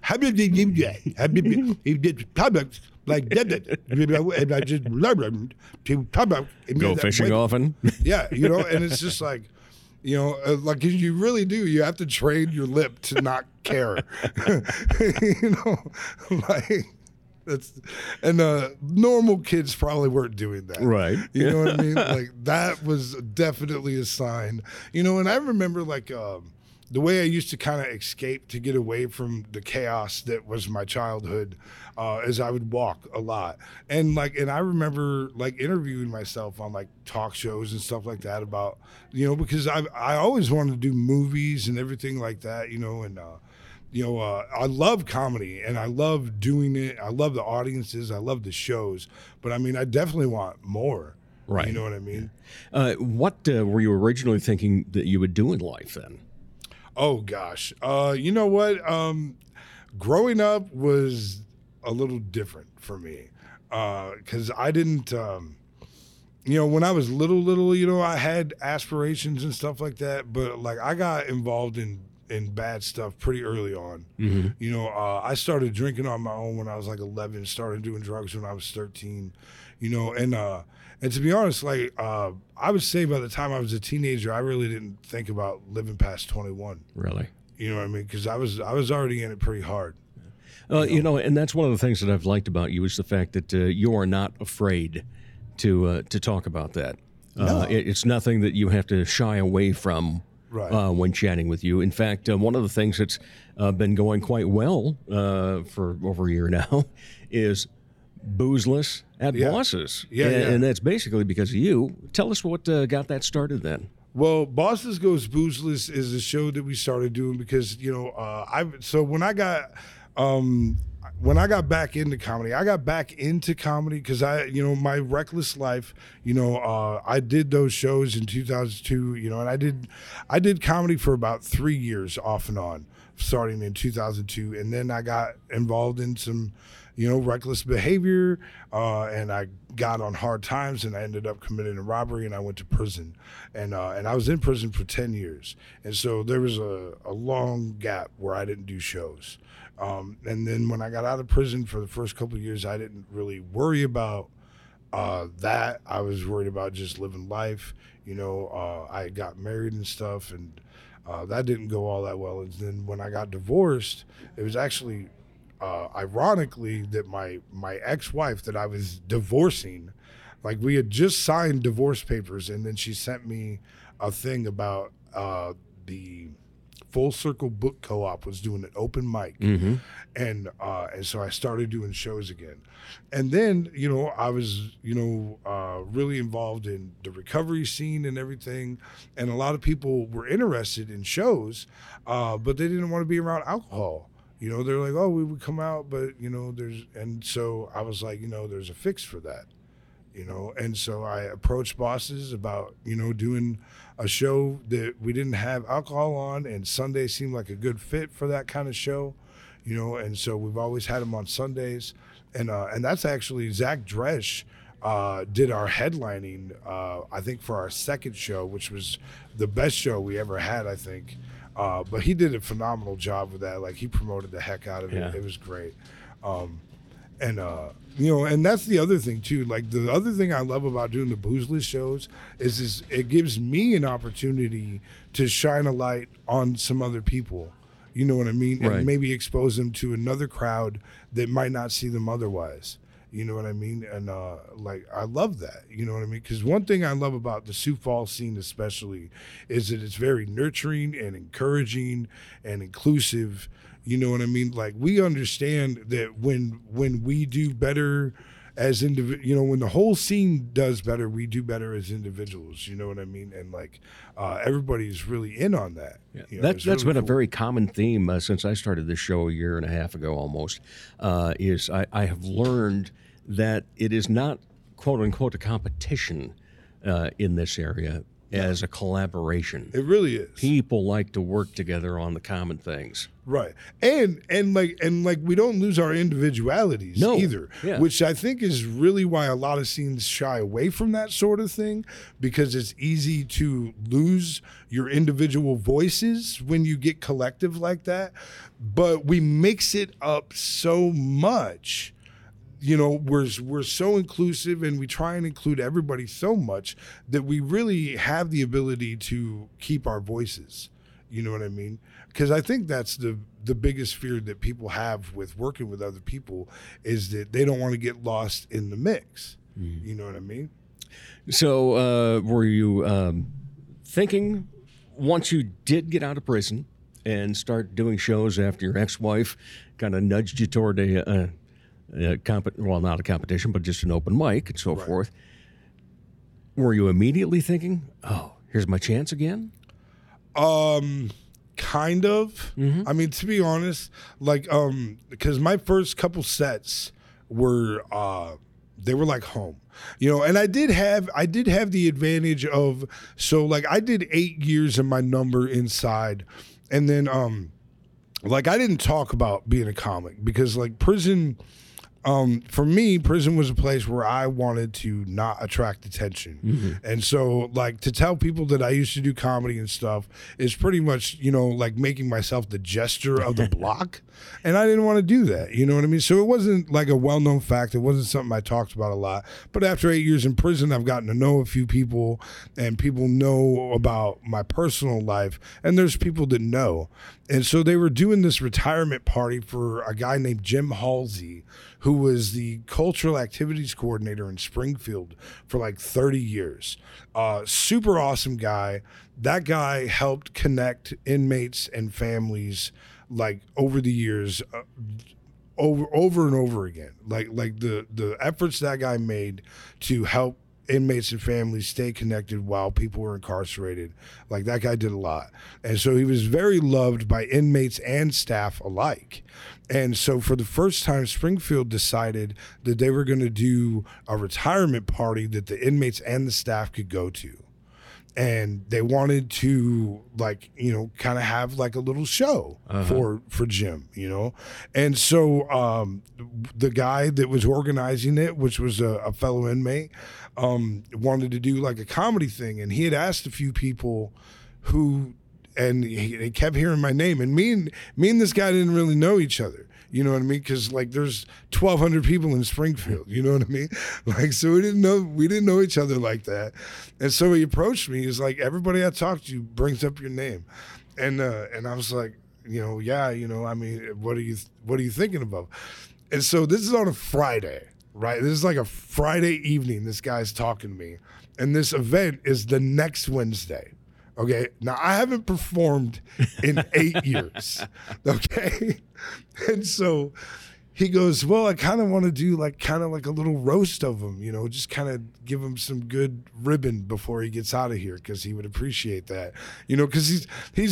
like that, and I just learned to go fishing often. Yeah, and it's just You know, like you really do. You have to train your lip to not care. You know, like that's, and normal kids probably weren't doing that. Right. You know what I mean? Like that was definitely a sign. You know, and I remember like the way I used to kind of escape to get away from the chaos that was my childhood is I would walk a lot. And I remember like interviewing myself on like talk shows and stuff like that about, you know, because I always wanted to do movies and everything like that, you know, and I love comedy and I love doing it. I love the audiences. I love the shows. But I mean, I definitely want more. Right. You know what I mean? What were you originally thinking that you would do in life then? Oh gosh. You know what? Growing up was a little different for me. Cause I didn't, you know, when I was little, you know, I had aspirations and stuff like that, but like I got involved in bad stuff pretty early on. Mm-hmm. You know, I started drinking on my own when I was like 11, started doing drugs when I was 13, you know, and to be honest, like, I would say by the time I was a teenager, I really didn't think about living past 21. Really? You know what I mean? Because I was already in it pretty hard. You know, and that's one of the things that I've liked about you is the fact that you are not afraid to talk about that. No. It's nothing that you have to shy away from. Right. When chatting with you. In fact, one of the things that's been going quite well for over a year now is Boozeless at Bosses. Yeah, and that's basically because of you. Tell us what got that started then. Well, Bosses Goes Boozeless is a show that we started doing because, you know, when I got back into comedy, because you know, my reckless life, you know, I did those shows in 2002, you know, and I did comedy for about 3 years off and on, starting in 2002. And then I got involved in some, you know, reckless behavior, and I got on hard times and I ended up committing a robbery and I went to prison. And I was in prison for 10 years. And so there was a long gap where I didn't do shows. And then when I got out of prison for the first couple of years, I didn't really worry about that. I was worried about just living life. You know, I got married and stuff, and that didn't go all that well. And then when I got divorced, it was actually ironically that my ex-wife that I was divorcing, like we had just signed divorce papers, and then she sent me a thing about the Full Circle Book Co-op was doing an open mic, Mm-hmm. and so I started doing shows again, and then you know I was really involved in the recovery scene and everything, and a lot of people were interested in shows, but they didn't want to be around alcohol. You know, they're like, oh, we would come out, but you know, and so I was like, you know, there's a fix for that. You know, and so I approached Bosses about, you know, doing a show that we didn't have alcohol on, and Sunday seemed like a good fit for that kind of show, you know, and so we've always had them on Sundays, and that's actually Zach Dresch did our headlining, I think for our second show, which was the best show we ever had, I think, but he did a phenomenal job with that. Like he promoted the heck out of it. Yeah. It was great. You know, and that's the other thing too. Like the other thing I love about doing the Boozeless shows is it gives me an opportunity to shine a light on some other people. You know what I mean? Right. And maybe expose them to another crowd that might not see them otherwise. You know what I mean? And like I love that. You know what I mean? Because one thing I love about the Sioux Falls scene especially is that it's very nurturing and encouraging and inclusive. You know what I mean? Like we understand that when we do better as you know, when the whole scene does better, we do better as individuals. You know what I mean? And like everybody's really in on that. Yeah. You know, That's really been a cool. very common theme since I started this show a year and a half ago almost, is I have learned that it is not, quote unquote, a competition in this area as a collaboration. It really is. People like to work together on the common things. Right. And like we don't lose our individualities No. either, Yeah. which I think is really why a lot of scenes shy away from that sort of thing, because it's easy to lose your individual voices when you get collective like that. But we mix it up so much, we're so inclusive, and we try and include everybody so much that we really have the ability to keep our voices. You know what I mean? Because I think that's the biggest fear that people have with working with other people is that they don't want to get lost in the mix. You know what I mean? So were you thinking once you did get out of prison and start doing shows after your ex-wife kind of nudged you toward not a competition, but just an open mic and so forth, were you immediately thinking, oh, here's my chance again? Kind of. I mean, to be honest, like, because my first couple sets were, they were like home, and I did have the advantage of, so like I did 8 years of my number inside, and then, like I didn't talk about being a comic because like prison, for me, prison was a place where I wanted to not attract attention. And so like to tell people that I used to do comedy and stuff is pretty much, like making myself the jester of the block. And I didn't want to do that. You know what I mean? So it wasn't like a well-known fact. It wasn't something I talked about a lot. But after 8 years in prison, I've gotten to know a few people, and people know about my personal life. And there's people that know. And so they were doing this retirement party for a guy named Jim Halsey, who was the cultural activities coordinator in Springfield for like 30 years. Super awesome guy. That guy helped connect inmates and families like over the years, over and over again. Like the efforts that guy made to help inmates and families stay connected while people were incarcerated. Like that guy did a lot. And so he was very loved by inmates and staff alike. And so for the first time, Springfield decided that they were going to do a retirement party that the inmates and the staff could go to. And they wanted to like, kind of have like a little show for Jim, And so the guy that was organizing it, which was a fellow inmate, wanted to do like a comedy thing. And he had asked a few people and he kept hearing my name. And me and this guy didn't really know each other. You know what I mean? Because like there's 1,200 people in Springfield. You know what I mean? Like so we didn't know each other like that. And so he approached me. He's like, everybody I talk to brings up your name, and I was like, yeah, I mean, what are you thinking about? And so this is on a Friday, right? This is like a Friday evening. This guy's talking to me, and this event is the next Wednesday. Okay. Now I haven't performed in 8 years. Okay. And so he goes, well, I kind of want to do like a little roast of him, just kind of give him some good ribbon before he gets out of here. Cause he would appreciate that, cause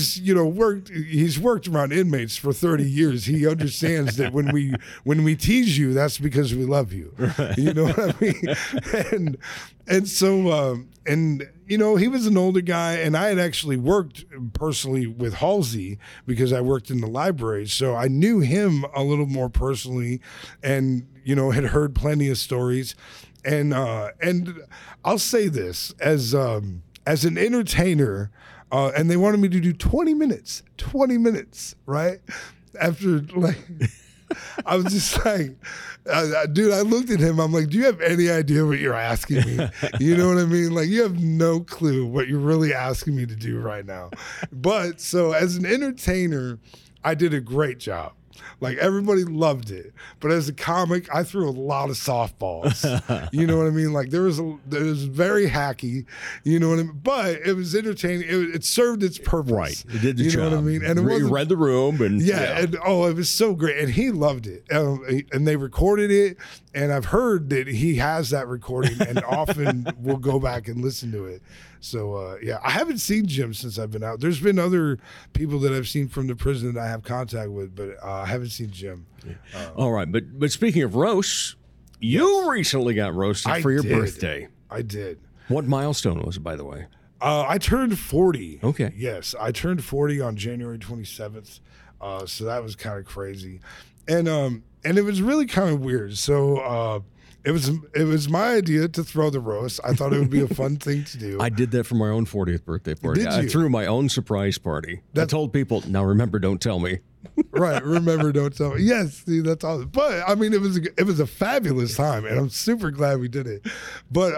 he's worked around inmates for 30 years. He understands that when we tease you, that's because we love you. Right. You know what I mean? And so, he was an older guy, and I had actually worked personally with Halsey because I worked in the library. So I knew him a little more personally and, had heard plenty of stories. And I'll say this as an entertainer, and they wanted me to do 20 minutes, right? After like... I was just like, dude, I looked at him. I'm like, do you have any idea what you're asking me? You know what I mean? Like, you have no clue what you're really asking me to do right now. But so as an entertainer, I did a great job. Like, everybody loved it. But as a comic, I threw a lot of softballs. You know what I mean? Like, there was very hacky, you know what I mean? But it was entertaining. It served its purpose. Right. It did the job. You know what I mean? And you read the room. And yeah. And, it was so great. And he loved it. And they recorded it. And I've heard that he has that recording and often will go back and listen to it. So, I haven't seen Jim since I've been out. There's been other people that I've seen from the prison that I have contact with, but I haven't seen Jim. All right. But speaking of roasts, you recently got roasted for your birthday. I did. What milestone was it, by the way? I turned 40. Okay. Yes, I turned 40 on January 27th. So that was kind of crazy. And it was really kind of weird. So, It was my idea to throw the roast. I thought it would be a fun thing to do. I did that for my own 40th birthday party. Did you? I threw my own surprise party. I told people, now remember, don't tell me. Right. Remember, don't tell me. Yes. See, that's all. But I mean, it was a fabulous time, and I'm super glad we did it. But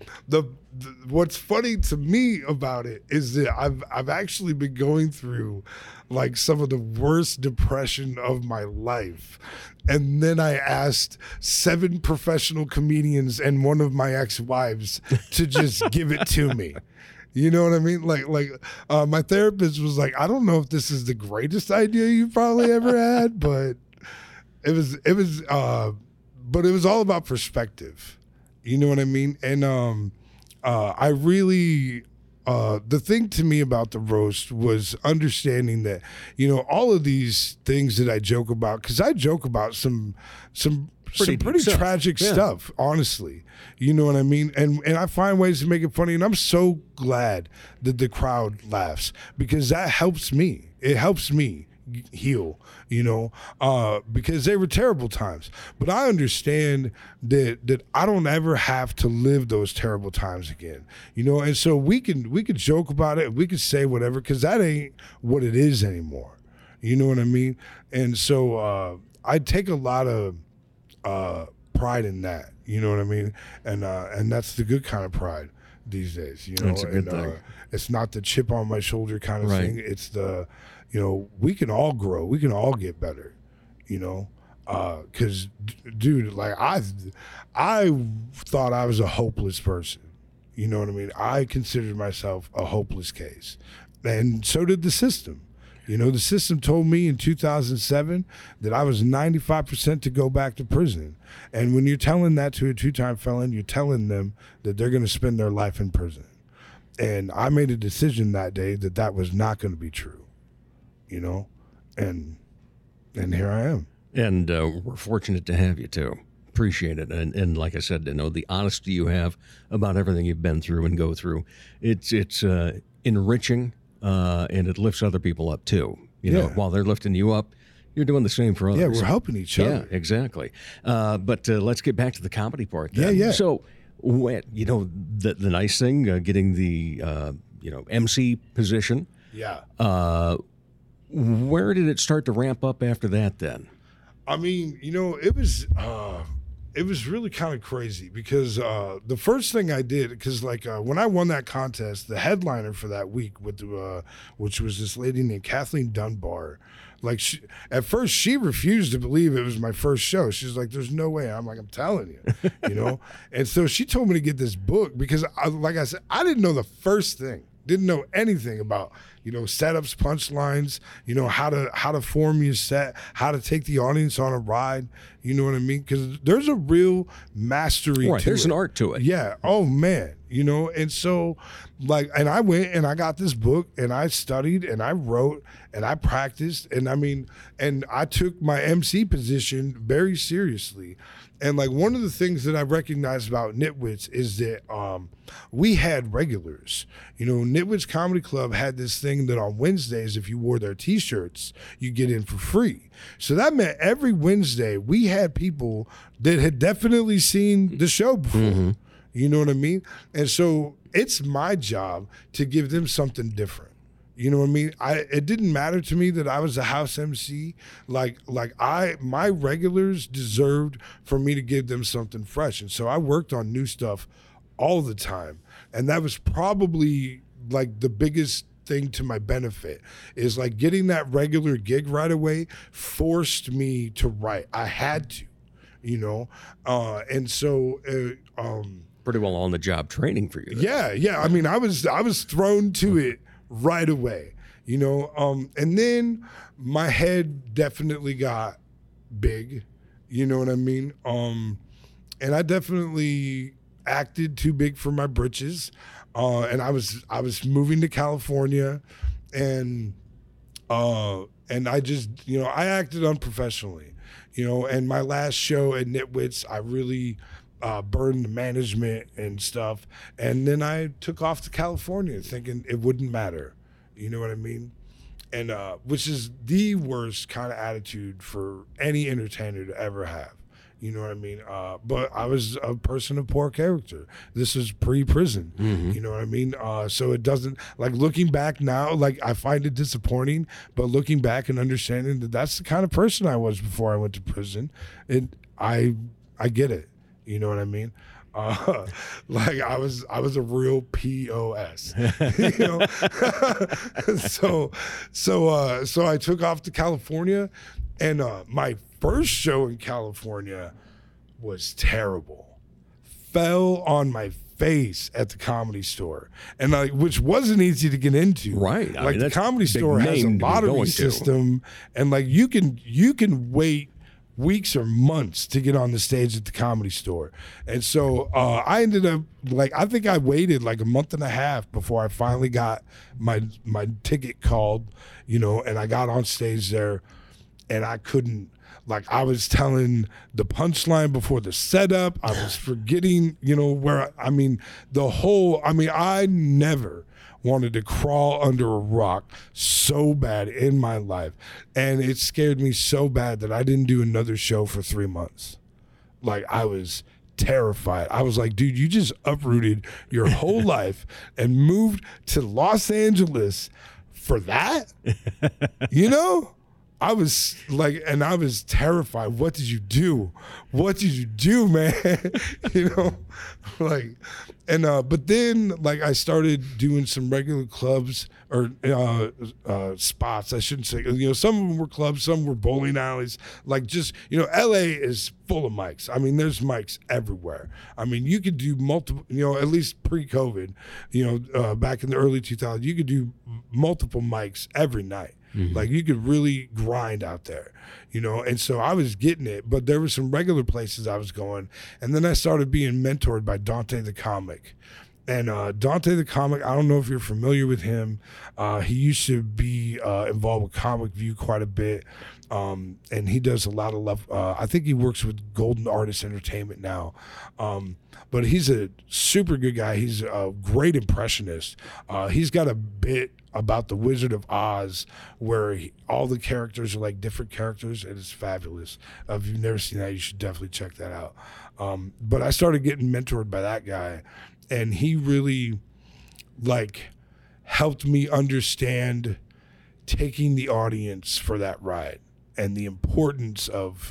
what's funny to me about it is that I've actually been going through like some of the worst depression of my life. And then I asked 7 professional comedians and one of my ex-wives to just give it to me. You know what I mean? Like my therapist was like, I don't know if this is the greatest idea you've probably ever had, but it was but it was all about perspective. You know what I mean? And I really the thing to me about the roast was understanding that, you know, all of these things that I joke about, because I joke about some pretty tragic stuff, honestly. You know what I mean? And I find ways to make it funny, and I'm so glad that the crowd laughs, because that helps me. It helps me heal, you know, because they were terrible times. But I understand that I don't ever have to live those terrible times again, you know. And so we can joke about it, we can say whatever, because that ain't what it is anymore. You know what I mean? And so I take a lot of pride in that. You know what I mean? And that's the good kind of pride these days. You know, that's a good thing. It's not the chip on my shoulder kind of Right. thing. It's the, you know, we can all grow. We can all get better. You know, because dude, like I thought I was a hopeless person. You know what I mean? I considered myself a hopeless case, and so did the system. You know, the system told me in 2007 that I was 95% to go back to prison. And when you're telling that to a 2-time felon, you're telling them that they're going to spend their life in prison. And I made a decision that day that that was not going to be true, you know, and here I am. And we're fortunate to have you, too. Appreciate it. And like I said, you know, the honesty you have about everything you've been through and go through, it's enriching. And it lifts other people up too. You know, while they're lifting you up, you're doing the same for others. Yeah, we're helping each other. Yeah, exactly. But let's get back to the comedy part then. Yeah. So, you know, the nice thing, getting the MC position. Yeah. Where did it start to ramp up after that then? I mean, you know, it was really kind of crazy, because the first thing I did, because like when I won that contest, the headliner for that week with which was this lady named Kathleen Dunbar. Like at first she refused to believe it was my first show. She's like, "There's no way." I'm like, "I'm telling you," you know. And so she told me to get this book, because like I said, I didn't know the first thing. Didn't know anything about, you know, setups, punchlines, you know, how to form your set, how to take the audience on a ride. You know what I mean? Because there's a real mastery to it. There's an art to it. Yeah. Oh, man. You know, and so, like, and I went and I got this book and I studied and I wrote and I practiced. And I mean, and I took my MC position very seriously. And like one of the things that I recognized about Nitwits is that we had regulars. You know, Nitwits Comedy Club had this thing that on Wednesdays, if you wore their T-shirts, you get in for free. So that meant every Wednesday we had people that had definitely seen the show before. Mm-hmm. You know what I mean? And so it's my job to give them something different. You know what I mean? It didn't matter to me that I was a house MC. My regulars deserved for me to give them something fresh. And so I worked on new stuff all the time. And that was probably like the biggest thing to my benefit, is like getting that regular gig right away forced me to write. I had to, you know? And so pretty well on the job training for you then. Yeah. I mean, I was thrown to it right away, you know, and then my head definitely got big, you know what I mean? And I definitely acted too big for my britches, and I was moving to California, and I just, you know, I acted unprofessionally, you know, and my last show at Nitwits, I really burned the management and stuff. And then I took off to California thinking it wouldn't matter. You know what I mean? And which is the worst kind of attitude for any entertainer to ever have. You know what I mean? But I was a person of poor character. This is pre-prison. You know what I mean? So it doesn't, like, looking back now, like, I find it disappointing, but looking back and understanding that that's the kind of person I was before I went to prison, I get it. You know what I mean? Like I was a real POS, you know. So I took off to California, and my first show in California was terrible. Fell on my face at the Comedy Store, and which wasn't easy to get into. Right, like the Comedy Store has a lottery system, and like you can wait weeks or months to get on the stage at the Comedy Store. And so I ended up, like, I think I waited like a month and a half before I finally got my ticket called, you know, and I got on stage there, and I couldn't, like, I was telling the punchline before the setup. I was forgetting, you know, I never wanted to crawl under a rock so bad in my life. And it scared me so bad that I didn't do another show for 3 months. Like, I was terrified. I was like, dude, you just uprooted your whole life and moved to Los Angeles for that? You know? I was like, and I was terrified. What did you do? What did you do, man? You know, like, and but then like I started doing some regular clubs or spots. I shouldn't say, you know, some of them were clubs, some were bowling alleys. Like, just, you know, LA is full of mics. I mean, there's mics everywhere. I mean, you could do multiple, you know, at least pre-COVID, you know, back in the early 2000s, you could do multiple mics every night. Like, you could really grind out there, you know? And so I was getting it, but there were some regular places I was going. And then I started being mentored by Dante the Comic. And Dante the Comic, I don't know if you're familiar with him. He used to be involved with Comic View quite a bit. And he does a lot of love. I think he works with Golden Artist Entertainment now. But he's a super good guy. He's a great impressionist. He's got a bit about the Wizard of Oz where all the characters are like different characters, and it's fabulous. If you've never seen that, you should definitely check that out. But I started getting mentored by that guy, and he really like helped me understand taking the audience for that ride and the importance of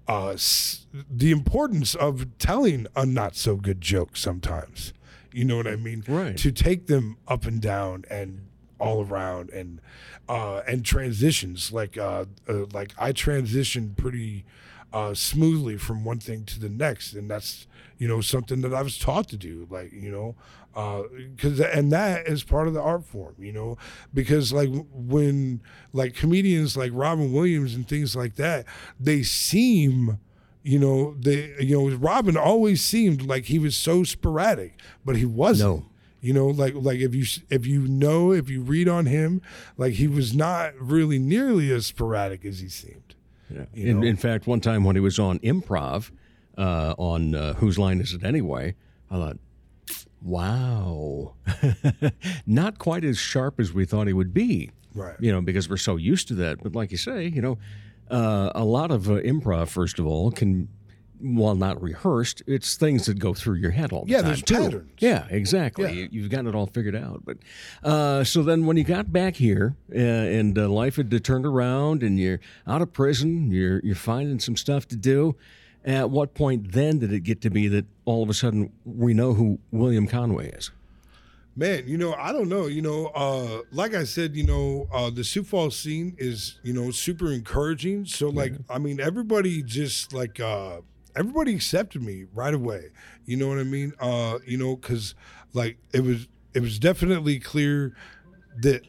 telling a not so good joke sometimes. You know what I mean? Right. To take them up and down and all around, and transitions. Like I transitioned pretty smoothly from one thing to the next, and that's, you know, something that I was taught to do. Like, you know, and that is part of the art form, you know, because like when like comedians like Robin Williams and things like that, they seem, Robin always seemed like he was so sporadic, but he wasn't. No. You know, like if you read on him, like he was not really nearly as sporadic as he seemed. Yeah. You know? In fact, one time when he was on Improv, on Whose Line Is It Anyway, I thought, wow, not quite as sharp as we thought he would be. Right. You know, because we're so used to that. But like you say, you know, a lot of improv, first of all, can, while not rehearsed, it's things that go through your head all the time. Yeah, there's too. patterns. Yeah, exactly. Yeah. You've got it all figured out. But so then when you got back here and life had turned around and you're out of prison, you're finding some stuff to do, at what point then did it get to be that all of a sudden we know who William Conway is? Man, you know, I don't know. You know, like I said, you know, the Sioux Falls scene is, you know, super encouraging. So, like, I mean, everybody just like everybody accepted me right away. You know what I mean? You know, because like it was definitely clear that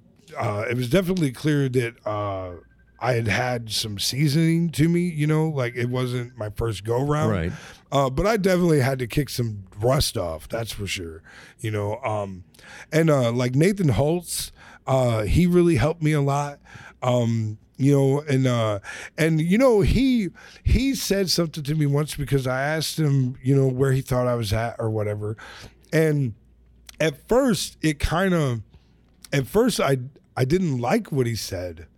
I had some seasoning to me, you know, like it wasn't my first go round. Right. But I definitely had to kick some rust off, that's for sure. You know, and like Nathan Holtz, he really helped me a lot. You know, and you know, he said something to me once because I asked him, you know, where he thought I was at or whatever. And at first I didn't like what he said.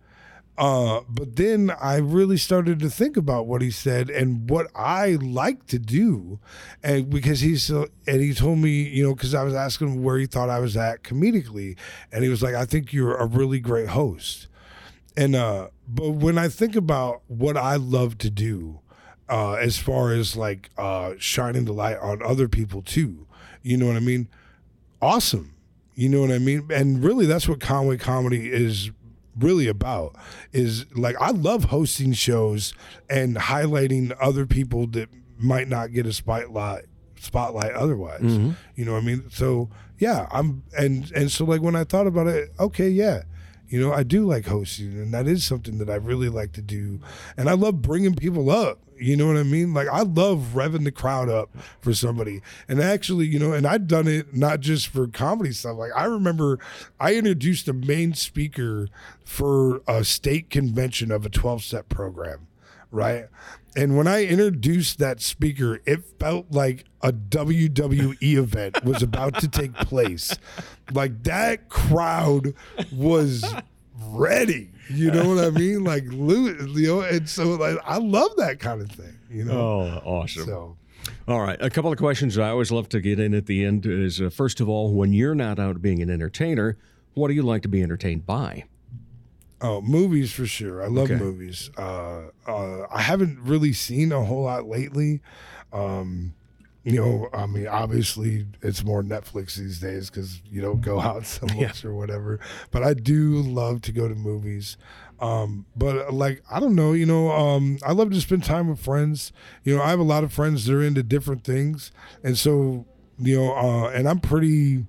But then I really started to think about what he said and what I like to do, and because he told me, you know, because I was asking him where he thought I was at comedically, and he was like, "I think you're a really great host." And but when I think about what I love to do, as far as like shining the light on other people too, you know what I mean? Awesome, you know what I mean? And really, that's what Conway Comedy is really about, is like I love hosting shows and highlighting other people that might not get a spotlight otherwise. You know what I mean? So yeah, and so like when I thought about it, okay, yeah, you know, I do like hosting, and that is something that I really like to do, and I love bringing people up. You know what I mean? Like I love revving the crowd up for somebody. And actually, you know, and I've done it not just for comedy stuff. Like I remember I introduced a main speaker for a state convention of a 12-step program, right? And when I introduced that speaker, it felt like a WWE event was about to take place. Like that crowd was ready. You know what I mean? Like, you know, and so like I love that kind of thing, you know? Oh, awesome. So, all right. A couple of questions I always love to get in at the end is, first of all, when you're not out being an entertainer, what do you like to be entertained by? oh, movies for sure. I love Okay. movies. I haven't really seen a whole lot lately. You know, I mean, obviously it's more Netflix these days because you don't go out so much or whatever. But I do love to go to movies. But like, I don't know, you know, I love to spend time with friends. You know, I have a lot of friends that are into different things. And so, you know, and I'm pretty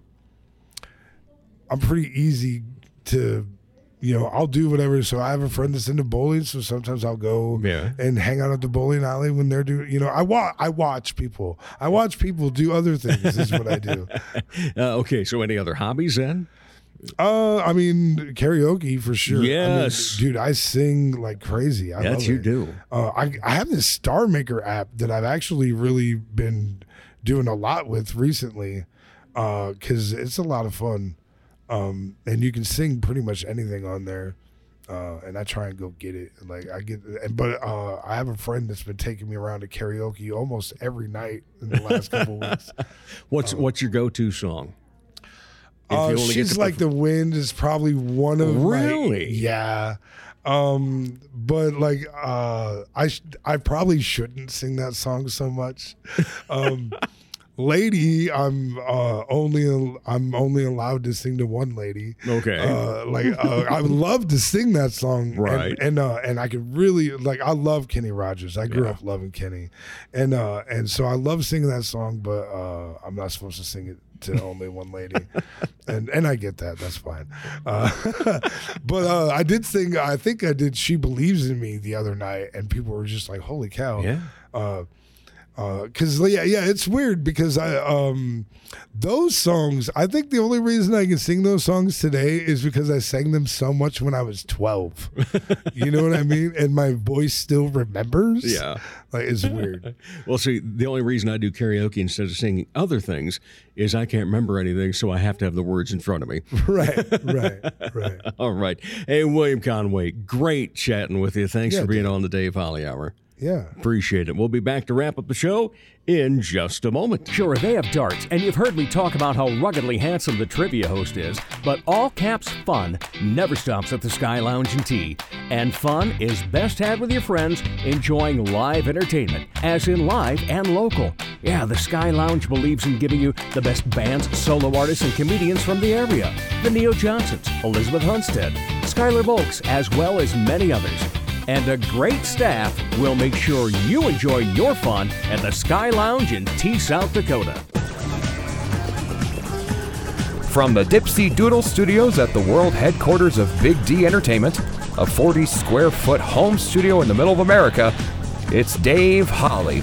easy to, you know, I'll do whatever. So I have a friend that's into bowling, so sometimes I'll go and hang out at the bowling alley when they're doing, you know, I watch people. I watch people do other things is what I do. Okay, so any other hobbies then? I mean, karaoke for sure. Yes. I mean, dude, I sing like crazy. I love Yes, you it. do. I have this Star Maker app that I've actually really been doing a lot with recently, because it's a lot of fun. And you can sing pretty much anything on there. And I try and go get it. Like but I have a friend that's been taking me around to karaoke almost every night in the last couple weeks. What's your go-to song? If you only get She's to Like the Wind is probably one of Really? yeah. But like I probably shouldn't sing that song so much. Lady, I'm only allowed to sing to one lady. Okay. I would love to sing that song, Right. And I could really like. I love Kenny Rogers. I grew up loving Kenny, and so I love singing that song. But I'm not supposed to sing it to only one lady, and I get that. That's fine. But I did sing. I think I did. She Believes in Me the other night, and people were just like, "Holy cow!" Yeah. Because it's weird because those songs, I think the only reason I can sing those songs today is because I sang them so much when I was 12. You know what I mean? And my voice still remembers. Yeah. Like, it's weird. Well, see, the only reason I do karaoke instead of singing other things is I can't remember anything, so I have to have the words in front of me. Right. All right. Hey, William Conway, great chatting with you. Thanks for being on the Dave Holly Hour. Yeah. Appreciate it. We'll be back to wrap up the show in just a moment. Sure, they have darts, and you've heard me talk about how ruggedly handsome the trivia host is, but all caps fun never stops at the Sky Lounge and Tea. And fun is best had with your friends enjoying live entertainment, as in live and local. Yeah, the Sky Lounge believes in giving you the best bands, solo artists, and comedians from the area. The Neo Johnsons, Elizabeth Hunstead, Skylar Volks, as well as many others. And a great staff will make sure you enjoy your fun at the Sky Lounge in Tea, South Dakota. From the Dipsy Doodle Studios at the world headquarters of Big D Entertainment, a 40-square-foot home studio in the middle of America, it's Dave Holly.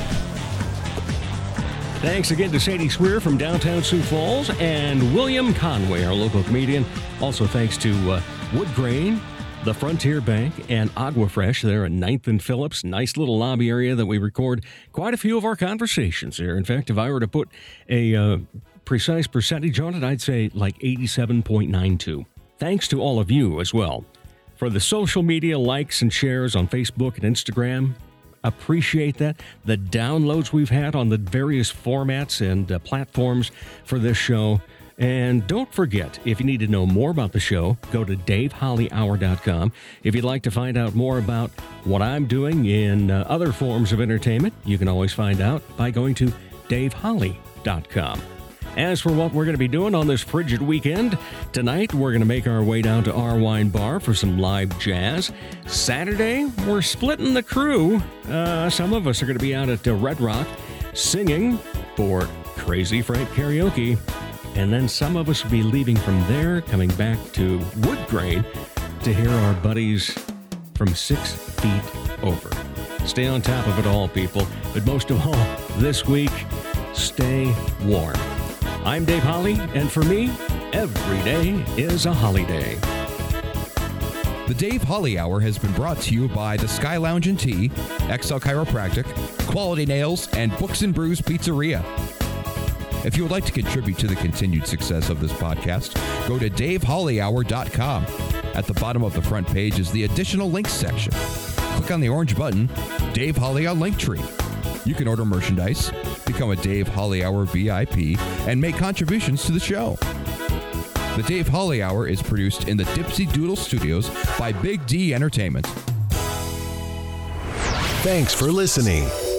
Thanks again to Sadie Swear from downtown Sioux Falls and William Conway, our local comedian. Also thanks to Wood Grain, the Frontier Bank, and Aquafresh there at 9th and Phillips. Nice little lobby area that we record quite a few of our conversations here. In fact, if I were to put a precise percentage on it, I'd say like 87.92. Thanks to all of you as well for the social media likes and shares on Facebook and Instagram. Appreciate that. The downloads we've had on the various formats and platforms for this show. And don't forget, if you need to know more about the show, go to DaveHolleyHour.com. If you'd like to find out more about what I'm doing in other forms of entertainment, you can always find out by going to DaveHolley.com. As for what we're going to be doing on this frigid weekend, tonight we're going to make our way down to Our Wine Bar for some live jazz. Saturday, we're splitting the crew. Some of us are going to be out at Red Rock singing for Crazy Frank Karaoke. And then some of us will be leaving from there, coming back to Woodgrain to hear our buddies from 6 Feet Over. Stay on top of it all, people. But most of all, this week, stay warm. I'm Dave Holley, and for me, every day is a holiday. The Dave Holley Hour has been brought to you by the Sky Lounge and Tea, XL Chiropractic, Quality Nails, and Books and Brews Pizzeria. If you would like to contribute to the continued success of this podcast, go to DaveHolleyHour.com. At the bottom of the front page is the additional links section. Click on the orange button, Dave Holley on Linktree. You can order merchandise, become a Dave Holley Hour VIP, and make contributions to the show. The Dave Holley Hour is produced in the Dipsy Doodle Studios by Big D Entertainment. Thanks for listening.